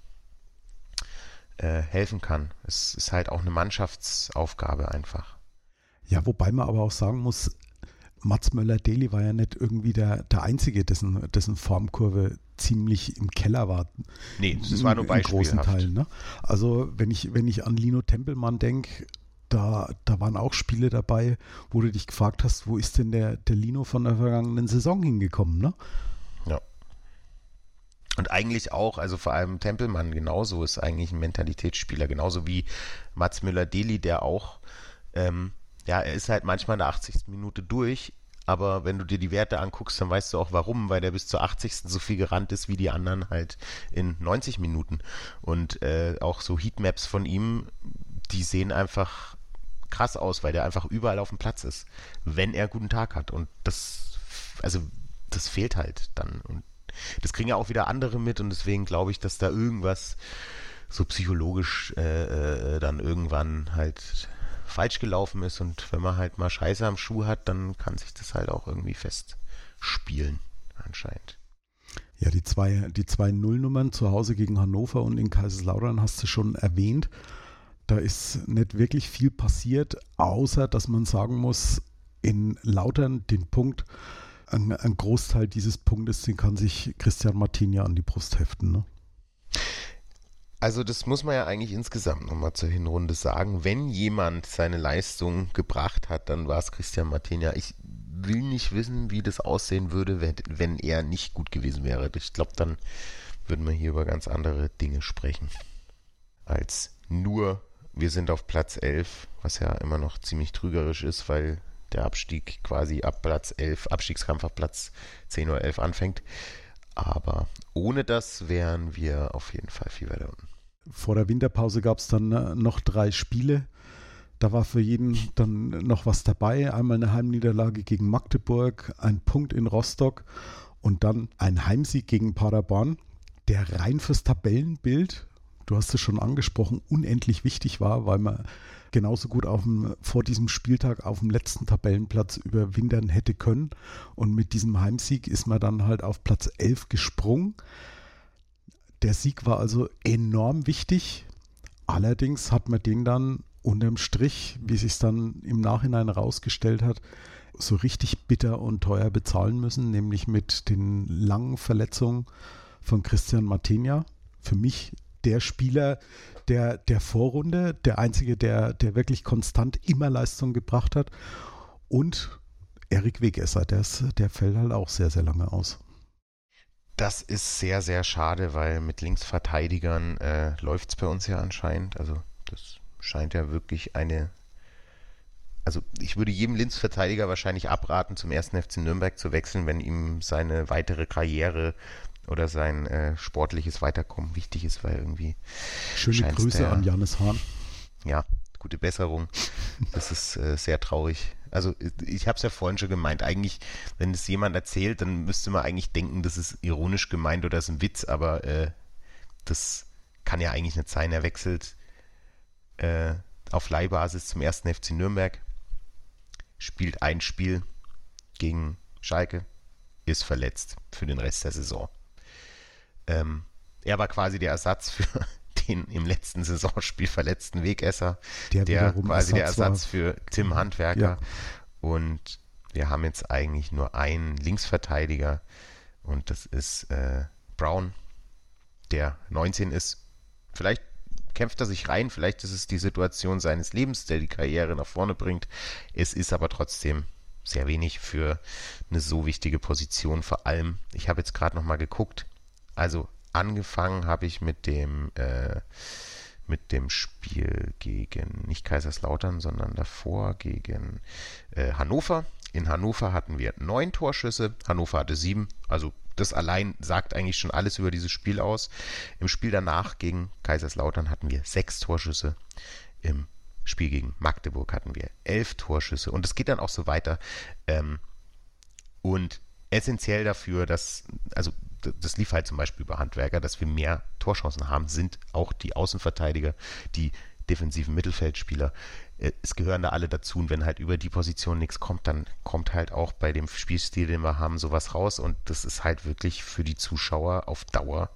äh, helfen kann. Es ist halt auch eine Mannschaftsaufgabe einfach. Ja, wobei man aber auch sagen muss, Mats Möller-Deli war ja nicht irgendwie der, der Einzige, dessen, dessen Formkurve ziemlich im Keller war. Nee, das war nur beispielhaft. In großen Teilen, ne? Also wenn ich, wenn ich an Lino Tempelmann denke, Da, da waren auch Spiele dabei, wo du dich gefragt hast, wo ist denn der, der Lino von der vergangenen Saison hingekommen, ne? Ja. Und eigentlich auch, also vor allem Tempelmann genauso ist eigentlich ein Mentalitätsspieler, genauso wie Mats Möller-Deli, der auch, ähm, ja, er ist halt manchmal in der achtzigsten Minute durch, aber wenn du dir die Werte anguckst, dann weißt du auch warum, weil der bis zur achtzigsten so viel gerannt ist wie die anderen halt in neunzig Minuten. Und äh, auch so Heatmaps von ihm, die sehen einfach krass aus, weil der einfach überall auf dem Platz ist, wenn er einen guten Tag hat. Und das, also das fehlt halt dann. Und das kriegen ja auch wieder andere mit und deswegen glaube ich, dass da irgendwas so psychologisch äh, dann irgendwann halt falsch gelaufen ist und wenn man halt mal Scheiße am Schuh hat, dann kann sich das halt auch irgendwie festspielen, anscheinend. Ja, die zwei, die zwei Nullnummern zu Hause gegen Hannover und in Kaiserslautern hast du schon erwähnt. Da ist nicht wirklich viel passiert, außer dass man sagen muss, in Lautern den Punkt, ein, ein Großteil dieses Punktes, den kann sich Christian Martin ja an die Brust heften, ne? Also das muss man ja eigentlich insgesamt nochmal zur Hinrunde sagen. Wenn jemand seine Leistung gebracht hat, dann war es Christian Martinia. Ich will nicht wissen, wie das aussehen würde, wenn, wenn er nicht gut gewesen wäre. Ich glaube, dann würden wir hier über ganz andere Dinge sprechen, als nur wir sind auf Platz elf, was ja immer noch ziemlich trügerisch ist, weil der Abstieg quasi ab Platz elf, Abstiegskampf ab Platz zehn oder elf anfängt. Aber ohne das wären wir auf jeden Fall viel weiter unten. Vor der Winterpause gab es dann noch drei Spiele. Da war für jeden dann noch was dabei. Einmal eine Heimniederlage gegen Magdeburg, ein Punkt in Rostock und dann ein Heimsieg gegen Paderborn, der rein fürs Tabellenbild, du hast es schon angesprochen, unendlich wichtig war, weil man genauso gut auf dem, vor diesem Spieltag auf dem letzten Tabellenplatz überwintern hätte können. Und mit diesem Heimsieg ist man dann halt auf Platz elf gesprungen. Der Sieg war also enorm wichtig. Allerdings hat man den dann unterm Strich, wie es sich dann im Nachhinein herausgestellt hat, so richtig bitter und teuer bezahlen müssen, nämlich mit den langen Verletzungen von Christian Martinia. Für mich der Spieler der, der Vorrunde, der einzige, der, der wirklich konstant immer Leistung gebracht hat. Und Erik Wegesser, der, ist, der fällt halt auch sehr, sehr lange aus. Das ist sehr, sehr schade, weil mit Linksverteidigern äh, läuft es bei uns ja anscheinend. Also das scheint ja wirklich eine... Also ich würde jedem Linksverteidiger wahrscheinlich abraten, zum ersten F C Nürnberg zu wechseln, wenn ihm seine weitere Karriere oder sein äh, sportliches Weiterkommen wichtig ist, weil irgendwie... Schöne Grüße der, an Jannis Hahn. Ja, gute Besserung. Das ist äh, sehr traurig. Also ich habe es ja vorhin schon gemeint, eigentlich, wenn es jemand erzählt, dann müsste man eigentlich denken, das ist ironisch gemeint oder das ist ein Witz, aber äh, das kann ja eigentlich nicht sein. Er wechselt äh, auf Leihbasis zum ersten F C Nürnberg, spielt ein Spiel gegen Schalke, ist verletzt für den Rest der Saison. Ähm, er war quasi der Ersatz für den im letzten Saisonspiel verletzten Wegesser, der, der quasi Ersatz der Ersatz war. Für Tim Handwerker. Ja. Und wir haben jetzt eigentlich nur einen Linksverteidiger und das ist äh, Brown, der neunzehn ist. Vielleicht kämpft er sich rein, vielleicht ist es die Situation seines Lebens, der die Karriere nach vorne bringt. Es ist aber trotzdem sehr wenig für eine so wichtige Position. Vor allem, ich habe jetzt gerade noch mal geguckt, also angefangen habe ich mit dem äh, mit dem Spiel gegen, nicht Kaiserslautern, sondern davor gegen äh, Hannover In Hannover hatten wir neun Torschüsse, Hannover hatte sieben, also das allein sagt eigentlich schon alles über dieses Spiel aus. Im Spiel danach gegen Kaiserslautern hatten wir sechs Torschüsse, im Spiel gegen Magdeburg hatten wir elf Torschüsse und es geht dann auch so weiter. Ähm, und essentiell dafür, dass, also das lief halt zum Beispiel über Handwerker, dass wir mehr Torchancen haben, sind auch die Außenverteidiger, die defensiven Mittelfeldspieler. Es gehören da alle dazu und wenn halt über die Position nichts kommt, dann kommt halt auch bei dem Spielstil, den wir haben, sowas raus und das ist halt wirklich für die Zuschauer auf Dauer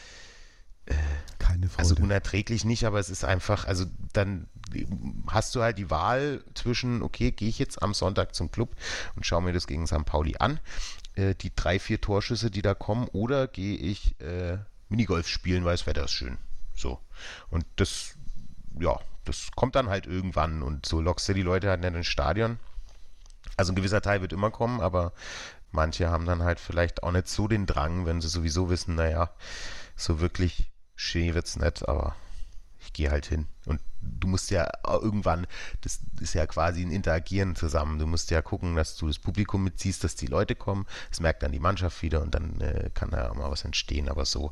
äh, keine Freude. Also unerträglich nicht, aber es ist einfach, also dann hast du halt die Wahl zwischen, okay, gehe ich jetzt am Sonntag zum Club und schaue mir das gegen Sankt Pauli an, äh, die drei, vier Torschüsse, die da kommen, oder gehe ich äh, Minigolf spielen, weil das Wetter ist schön. So. Und das, ja, das kommt dann halt irgendwann und so lockst du die Leute halt nicht ins Stadion. Also ein gewisser Teil wird immer kommen, aber manche haben dann halt vielleicht auch nicht so den Drang, wenn sie sowieso wissen, naja, so wirklich schön wird's nicht, aber ich gehe halt hin. Und du musst ja irgendwann, das ist ja quasi ein Interagieren zusammen, du musst ja gucken, dass du das Publikum mitziehst, dass die Leute kommen, das merkt dann die Mannschaft wieder und dann äh, kann da mal was entstehen, aber so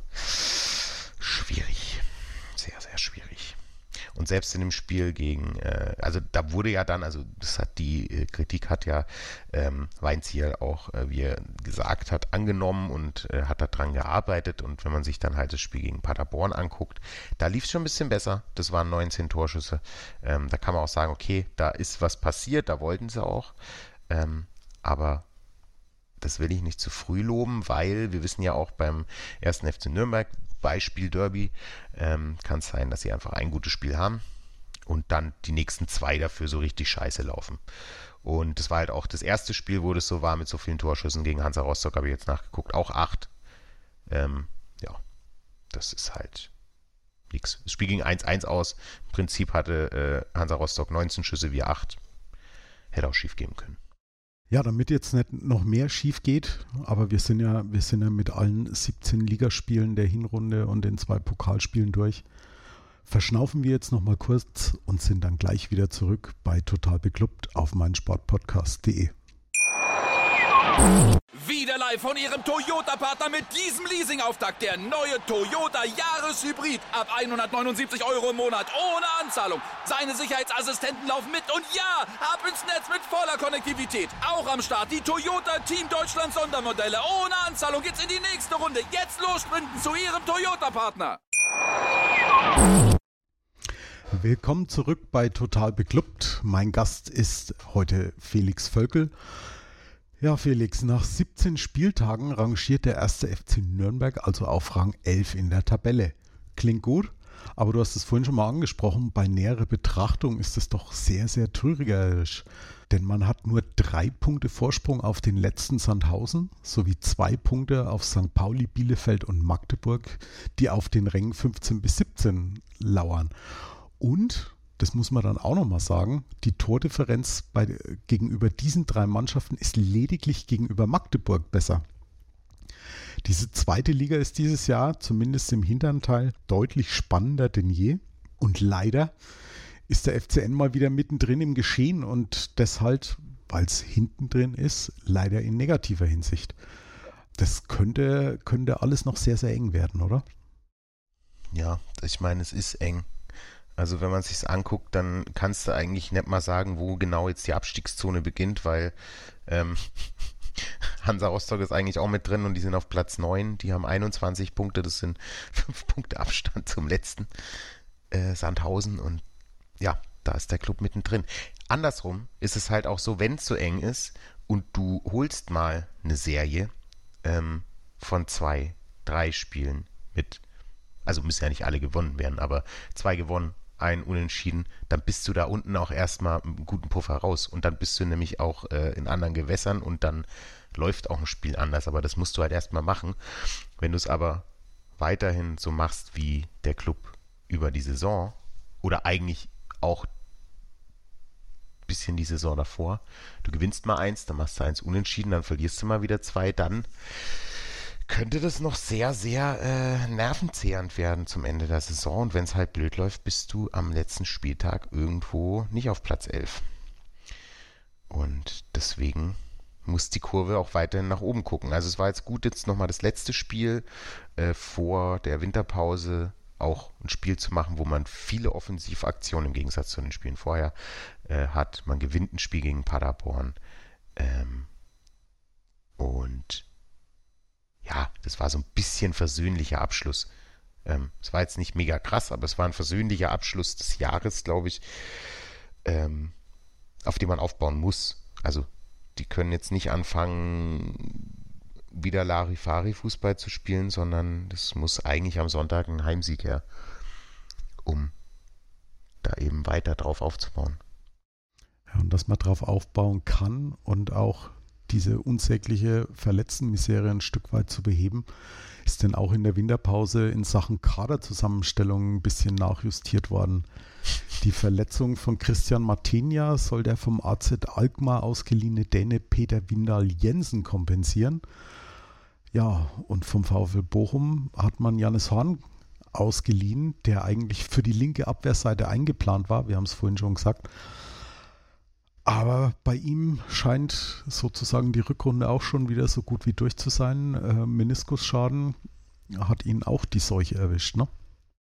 schwierig, sehr, sehr schwierig. Und selbst in dem Spiel gegen, äh, also da wurde ja dann, also das hat die äh, Kritik hat ja ähm, Weinzierl auch, äh, wie er gesagt hat, angenommen und äh, hat daran gearbeitet. Und wenn man sich dann halt das Spiel gegen Paderborn anguckt, da lief es schon ein bisschen besser. Das waren neunzehn Torschüsse. Ähm, da kann man auch sagen, okay, da ist was passiert, da wollten sie auch. Ähm, aber das will ich nicht zu früh loben, weil wir wissen ja auch beim ersten F C Nürnberg, Beispiel Derby, ähm, kann es sein, dass sie einfach ein gutes Spiel haben und dann die nächsten zwei dafür so richtig scheiße laufen. Und das war halt auch das erste Spiel, wo das so war mit so vielen Torschüssen gegen Hansa Rostock, habe ich jetzt nachgeguckt, auch acht. Ähm, ja, das ist halt nichts. Das Spiel ging eins eins aus. Im Prinzip hatte äh, Hansa Rostock neunzehn Schüsse, wir acht. Hätte auch schief gehen können. Ja, damit jetzt nicht noch mehr schief geht, aber wir sind ja, wir sind ja mit allen siebzehn Ligaspielen der Hinrunde und den zwei Pokalspielen durch. Verschnaufen wir jetzt noch mal kurz und sind dann gleich wieder zurück bei Total Beklubbt auf meinsportpodcast punkt de. Wieder live von Ihrem Toyota-Partner mit diesem Leasing-Auftakt. Der neue Toyota Jahreshybrid. Ab hundertneunundsiebzig Euro im Monat. Ohne Anzahlung. Seine Sicherheitsassistenten laufen mit. Und ja, ab ins Netz mit voller Konnektivität. Auch am Start die Toyota Team Deutschland Sondermodelle. Ohne Anzahlung geht's in die nächste Runde. Jetzt los sprinten zu Ihrem Toyota-Partner. Willkommen zurück bei Total Beklubbt. Mein Gast ist heute Felix Völkel. Ja, Felix, nach siebzehn Spieltagen rangiert der erste F C Nürnberg also auf Rang elf in der Tabelle. Klingt gut, aber du hast es vorhin schon mal angesprochen, bei näherer Betrachtung ist es doch sehr, sehr trügerisch. Denn man hat nur drei Punkte Vorsprung auf den letzten Sandhausen sowie zwei Punkte auf Sankt Pauli, Bielefeld und Magdeburg, die auf den Rängen fünfzehn bis siebzehn lauern. Und das muss man dann auch nochmal sagen, die Tordifferenz bei, gegenüber diesen drei Mannschaften ist lediglich gegenüber Magdeburg besser. Diese zweite Liga ist dieses Jahr, zumindest im hinteren Teil, deutlich spannender denn je. Und leider ist der F C N mal wieder mittendrin im Geschehen und deshalb, weil es hinten drin ist, leider in negativer Hinsicht. Das könnte, könnte alles noch sehr, sehr eng werden, oder? Ja, ich meine, es ist eng. Also wenn man es sich anguckt, dann kannst du eigentlich nicht mal sagen, wo genau jetzt die Abstiegszone beginnt, weil ähm, Hansa Rostock ist eigentlich auch mit drin und die sind auf Platz neun, die haben einundzwanzig Punkte, das sind fünf Punkte Abstand zum letzten äh, Sandhausen und ja, da ist der Club mittendrin. Andersrum ist es halt auch so, wenn es so eng ist und du holst mal eine Serie ähm, von zwei, drei Spielen mit, also müssen ja nicht alle gewonnen werden, aber zwei gewonnen, ein Unentschieden, dann bist du da unten auch erstmal einen guten Puffer raus und dann bist du nämlich auch äh, in anderen Gewässern und dann läuft auch ein Spiel anders, aber das musst du halt erstmal machen. Wenn du es aber weiterhin so machst wie der Club über die Saison oder eigentlich auch ein bisschen die Saison davor, du gewinnst mal eins, dann machst du eins unentschieden, dann verlierst du mal wieder zwei, dann könnte das noch sehr, sehr äh, nervenzehrend werden zum Ende der Saison. Und wenn es halt blöd läuft, bist du am letzten Spieltag irgendwo nicht auf Platz elf. Und das deswegen muss die Kurve auch weiterhin nach oben gucken. Also es war jetzt gut, jetzt nochmal das letzte Spiel äh, vor der Winterpause auch ein Spiel zu machen, wo man viele Offensivaktionen im Gegensatz zu den Spielen vorher äh, hat. Man gewinnt ein Spiel gegen Paderborn. Ähm, und ja, das war so ein bisschen versöhnlicher Abschluss. Ähm, es war jetzt nicht mega krass, aber es war ein versöhnlicher Abschluss des Jahres, glaube ich, ähm, auf den man aufbauen muss. Also die können jetzt nicht anfangen, wieder Larifari-Fußball zu spielen, sondern das muss eigentlich am Sonntag ein Heimsieg her, um da eben weiter drauf aufzubauen. Ja, und dass man drauf aufbauen kann und auch diese unsägliche Verletztenmisere ein Stück weit zu beheben, ist denn auch in der Winterpause in Sachen Kaderzusammenstellung ein bisschen nachjustiert worden. Die Verletzung von Christian Martinia soll der vom A Z Alkmaar ausgeliehene Däne Peter Vindal Jensen kompensieren. Ja, und vom VfL Bochum hat man Jannis Horn ausgeliehen, der eigentlich für die linke Abwehrseite eingeplant war. Wir haben es vorhin schon gesagt. Aber bei ihm scheint sozusagen die Rückrunde auch schon wieder so gut wie durch zu sein. Äh, Meniskusschaden hat ihn auch die Seuche erwischt, ne?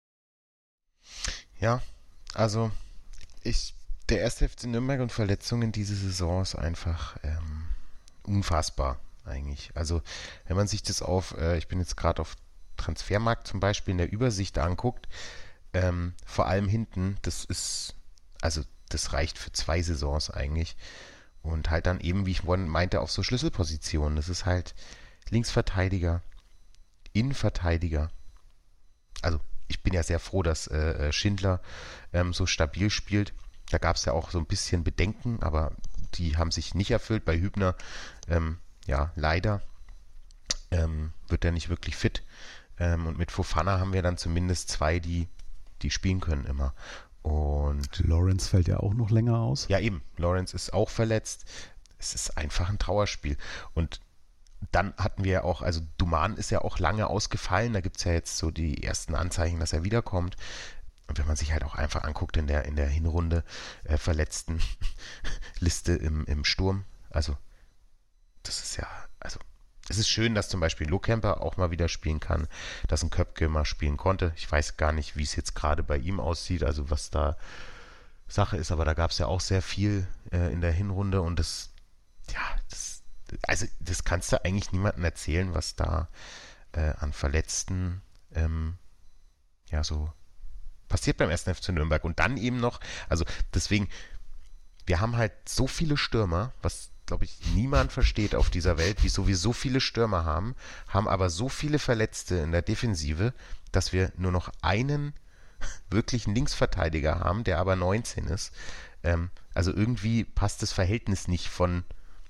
Ja, also ich, der erste F C Nürnberg und Verletzungen diese Saison ist einfach ähm, unfassbar eigentlich. Also wenn man sich das auf, äh, ich bin jetzt gerade auf Transfermarkt zum Beispiel in der Übersicht anguckt, ähm, vor allem hinten, das ist, also das reicht für zwei Saisons eigentlich. Und halt dann eben, wie ich vorhin meinte, auf so Schlüsselpositionen. Das ist halt Linksverteidiger, Innenverteidiger. Also ich bin ja sehr froh, dass äh, Schindler ähm, so stabil spielt. Da gab es ja auch so ein bisschen Bedenken, aber die haben sich nicht erfüllt. Bei Hübner, ähm, ja, leider ähm, wird er nicht wirklich fit. Ähm, und mit Fofana haben wir dann zumindest zwei, die, die spielen können immer. Und Lawrence fällt ja auch noch länger aus. Ja, eben. Lawrence ist auch verletzt. Es ist einfach ein Trauerspiel. Und dann hatten wir ja auch, also Duman ist ja auch lange ausgefallen. Da gibt es ja jetzt so die ersten Anzeichen, dass er wiederkommt. Und wenn man sich halt auch einfach anguckt in der, in der Hinrunde äh, verletzten Liste im, im Sturm. Also, das ist ja, also es ist schön, dass zum Beispiel Lohkemper auch mal wieder spielen kann, dass ein Köpke mal spielen konnte. Ich weiß gar nicht, wie es jetzt gerade bei ihm aussieht, also was da Sache ist, aber da gab es ja auch sehr viel äh, in der Hinrunde und das, ja, das, also das kannst du eigentlich niemandem erzählen, was da äh, an Verletzten ähm, ja so passiert beim ersten F C Nürnberg. Und dann eben noch, also deswegen, wir haben halt so viele Stürmer, was glaube ich, niemand versteht auf dieser Welt, wieso wir so viele Stürmer haben, haben aber so viele Verletzte in der Defensive, dass wir nur noch einen wirklichen Linksverteidiger haben, der aber neunzehn ist. Ähm, also irgendwie passt das Verhältnis nicht von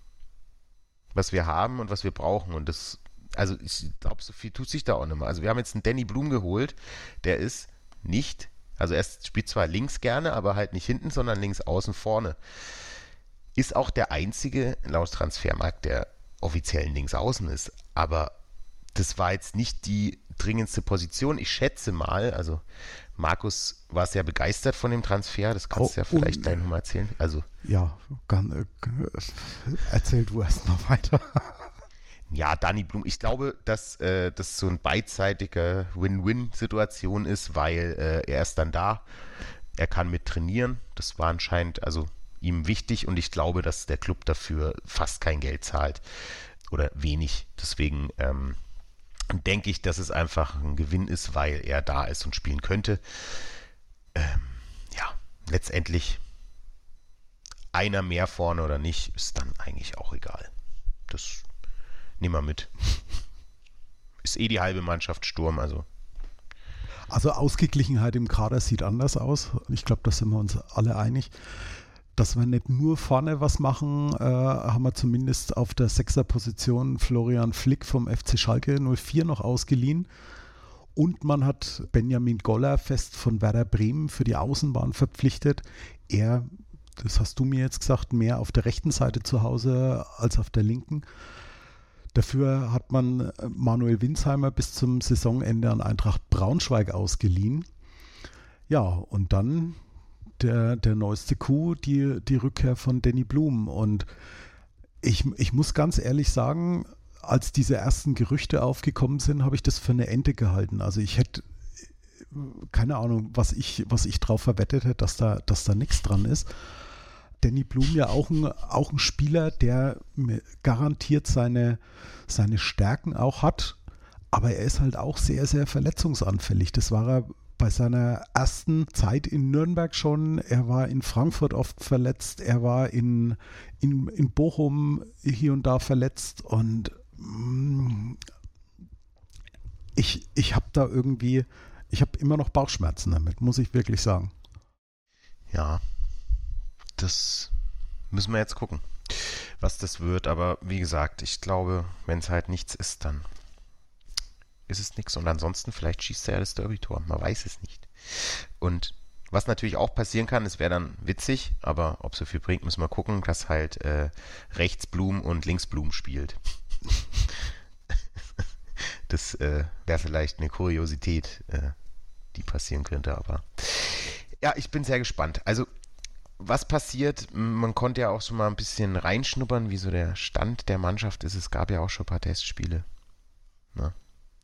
was wir haben und was wir brauchen. Und das, also ich glaube, so viel tut sich da auch nicht mehr. Also wir haben jetzt einen Danny Blum geholt, der ist nicht, also er spielt zwar links gerne, aber halt nicht hinten, sondern links außen vorne. Ist auch der einzige laut Transfermarkt, der offiziell links außen ist. Aber das war jetzt nicht die dringendste Position. Ich schätze mal, also Markus war sehr begeistert von dem Transfer. Das kannst oh, du ja vielleicht gleich nochmal erzählen. Also, ja, kann, äh, erzähl du erst mal weiter. Ja, Danny Blum, ich glaube, dass äh, das so eine beidseitige Win-Win-Situation ist, weil äh, er ist dann da, er kann mit trainieren. Das war anscheinend, also ihm wichtig und ich glaube, dass der Club dafür fast kein Geld zahlt oder wenig. Deswegen ähm, denke ich, dass es einfach ein Gewinn ist, weil er da ist und spielen könnte. Ähm, ja, letztendlich einer mehr vorne oder nicht, ist dann eigentlich auch egal. Das nehmen wir mit. Ist eh die halbe Mannschaft Sturm, also. Also Ausgeglichenheit im Kader sieht anders aus. Ich glaube, da sind wir uns alle einig. Dass wir nicht nur vorne was machen, äh, haben wir zumindest auf der Sechserposition Florian Flick vom F C Schalke null vier noch ausgeliehen. Und man hat Benjamin Goller fest von Werder Bremen für die Außenbahn verpflichtet. Er, das hast du mir jetzt gesagt, mehr auf der rechten Seite zu Hause als auf der linken. Dafür hat man Manuel Winsheimer bis zum Saisonende an Eintracht Braunschweig ausgeliehen. Ja, und dann Der, der neueste Coup, die, die Rückkehr von Danny Blum. Und ich, ich muss ganz ehrlich sagen, als diese ersten Gerüchte aufgekommen sind, habe ich das für eine Ente gehalten. Also ich hätte, keine Ahnung, was ich, was ich drauf verwettet hätte, dass da, dass da nichts dran ist. Danny Blum ja auch ein, auch ein Spieler, der garantiert seine, seine Stärken auch hat, aber er ist halt auch sehr, sehr verletzungsanfällig. Das war er bei seiner ersten Zeit in Nürnberg schon. Er war in Frankfurt oft verletzt, er war in, in, in Bochum hier und da verletzt und Ich, ich habe da irgendwie, ich habe immer noch Bauchschmerzen damit, muss ich wirklich sagen. Ja, das müssen wir jetzt gucken, was das wird. Aber wie gesagt, ich glaube, wenn es halt nichts ist, dann ist es nichts. Und ansonsten vielleicht schießt er ja das Derby-Tor, man weiß es nicht. Und was natürlich auch passieren kann, es wäre dann witzig, aber ob so viel bringt, müssen wir gucken, dass halt äh, rechts Blum und links Blum spielt. Das äh, wäre vielleicht eine Kuriosität, äh, die passieren könnte, aber ja, ich bin sehr gespannt. Also, was passiert? Man konnte ja auch schon mal ein bisschen reinschnuppern, wie so der Stand der Mannschaft ist. Es gab ja auch schon ein paar Testspiele. Na?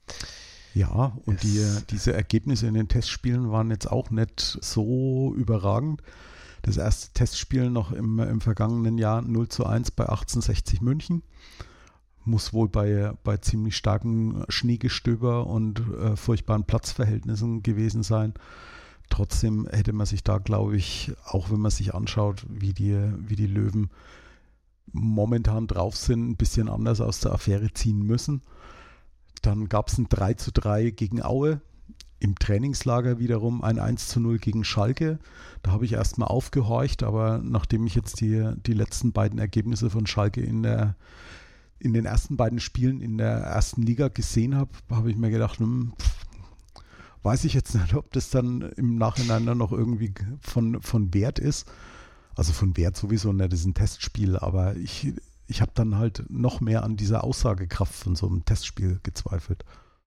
Ja, und die, diese Ergebnisse in den Testspielen waren jetzt auch nicht so überragend. Das erste Testspiel noch im, im vergangenen Jahr null zu eins bei achtzehnhundertsechzig München. Muss wohl bei, bei ziemlich starken Schneegestöber und äh, furchtbaren Platzverhältnissen gewesen sein. Trotzdem hätte man sich da, glaube ich, auch wenn man sich anschaut, wie die, wie die Löwen momentan drauf sind, ein bisschen anders aus der Affäre ziehen müssen. Dann gab es ein drei zu drei gegen Aue. Im Trainingslager wiederum ein eins zu null gegen Schalke. Da habe ich erstmal aufgehorcht, aber nachdem ich jetzt die, die letzten beiden Ergebnisse von Schalke in der in den ersten beiden Spielen in der ersten Liga gesehen habe, habe ich mir gedacht, hm, pff, weiß ich jetzt nicht, ob das dann im Nachhinein dann noch irgendwie von, von Wert ist. Also von Wert sowieso nicht, das ist ein Testspiel, aber ich, ich habe dann halt noch mehr an dieser Aussagekraft von so einem Testspiel gezweifelt.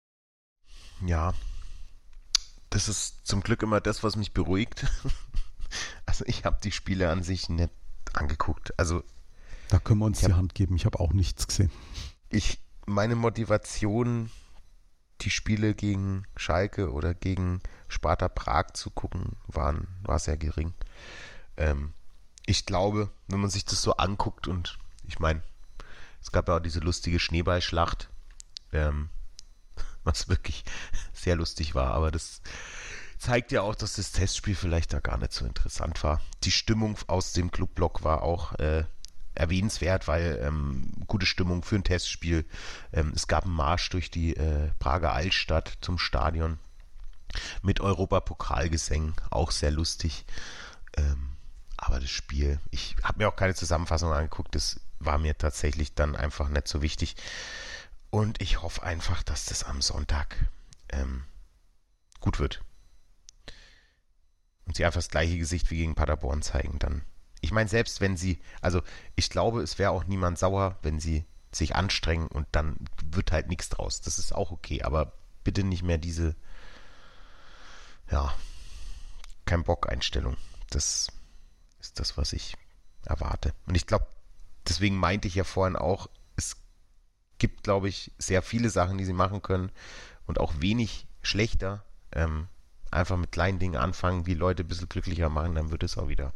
Ja, das ist zum Glück immer das, was mich beruhigt. Also ich habe die Spiele an sich nicht angeguckt. Also da können wir uns die hab, Hand geben. Ich habe auch nichts gesehen. Ich, meine Motivation, die Spiele gegen Schalke oder gegen Sparta Prag zu gucken, waren, war sehr gering. Ähm, ich glaube, wenn man sich das so anguckt und ich meine, es gab ja auch diese lustige Schneeballschlacht, ähm, was wirklich sehr lustig war, aber das zeigt ja auch, dass das Testspiel vielleicht da gar nicht so interessant war. Die Stimmung aus dem Clubblock war auch äh, erwähnenswert, weil ähm, gute Stimmung für ein Testspiel. Ähm, es gab einen Marsch durch die äh, Prager Altstadt zum Stadion mit Europapokalgesängen, auch sehr lustig. Ähm, aber das Spiel, ich habe mir auch keine Zusammenfassung angeguckt, das war mir tatsächlich dann einfach nicht so wichtig. Und ich hoffe einfach, dass das am Sonntag ähm, gut wird. Und sie einfach das gleiche Gesicht wie gegen Paderborn zeigen, dann ich meine, selbst wenn sie, also ich glaube, es wäre auch niemand sauer, wenn sie sich anstrengen und dann wird halt nichts draus. Das ist auch okay, aber bitte nicht mehr diese, ja, kein Bock-Einstellung. Das ist das, was ich erwarte. Und ich glaube, deswegen meinte ich ja vorhin auch, es gibt, glaube ich, sehr viele Sachen, die sie machen können und auch wenig schlechter. Ähm, einfach mit kleinen Dingen anfangen, die Leute ein bisschen glücklicher machen, dann wird es auch wieder.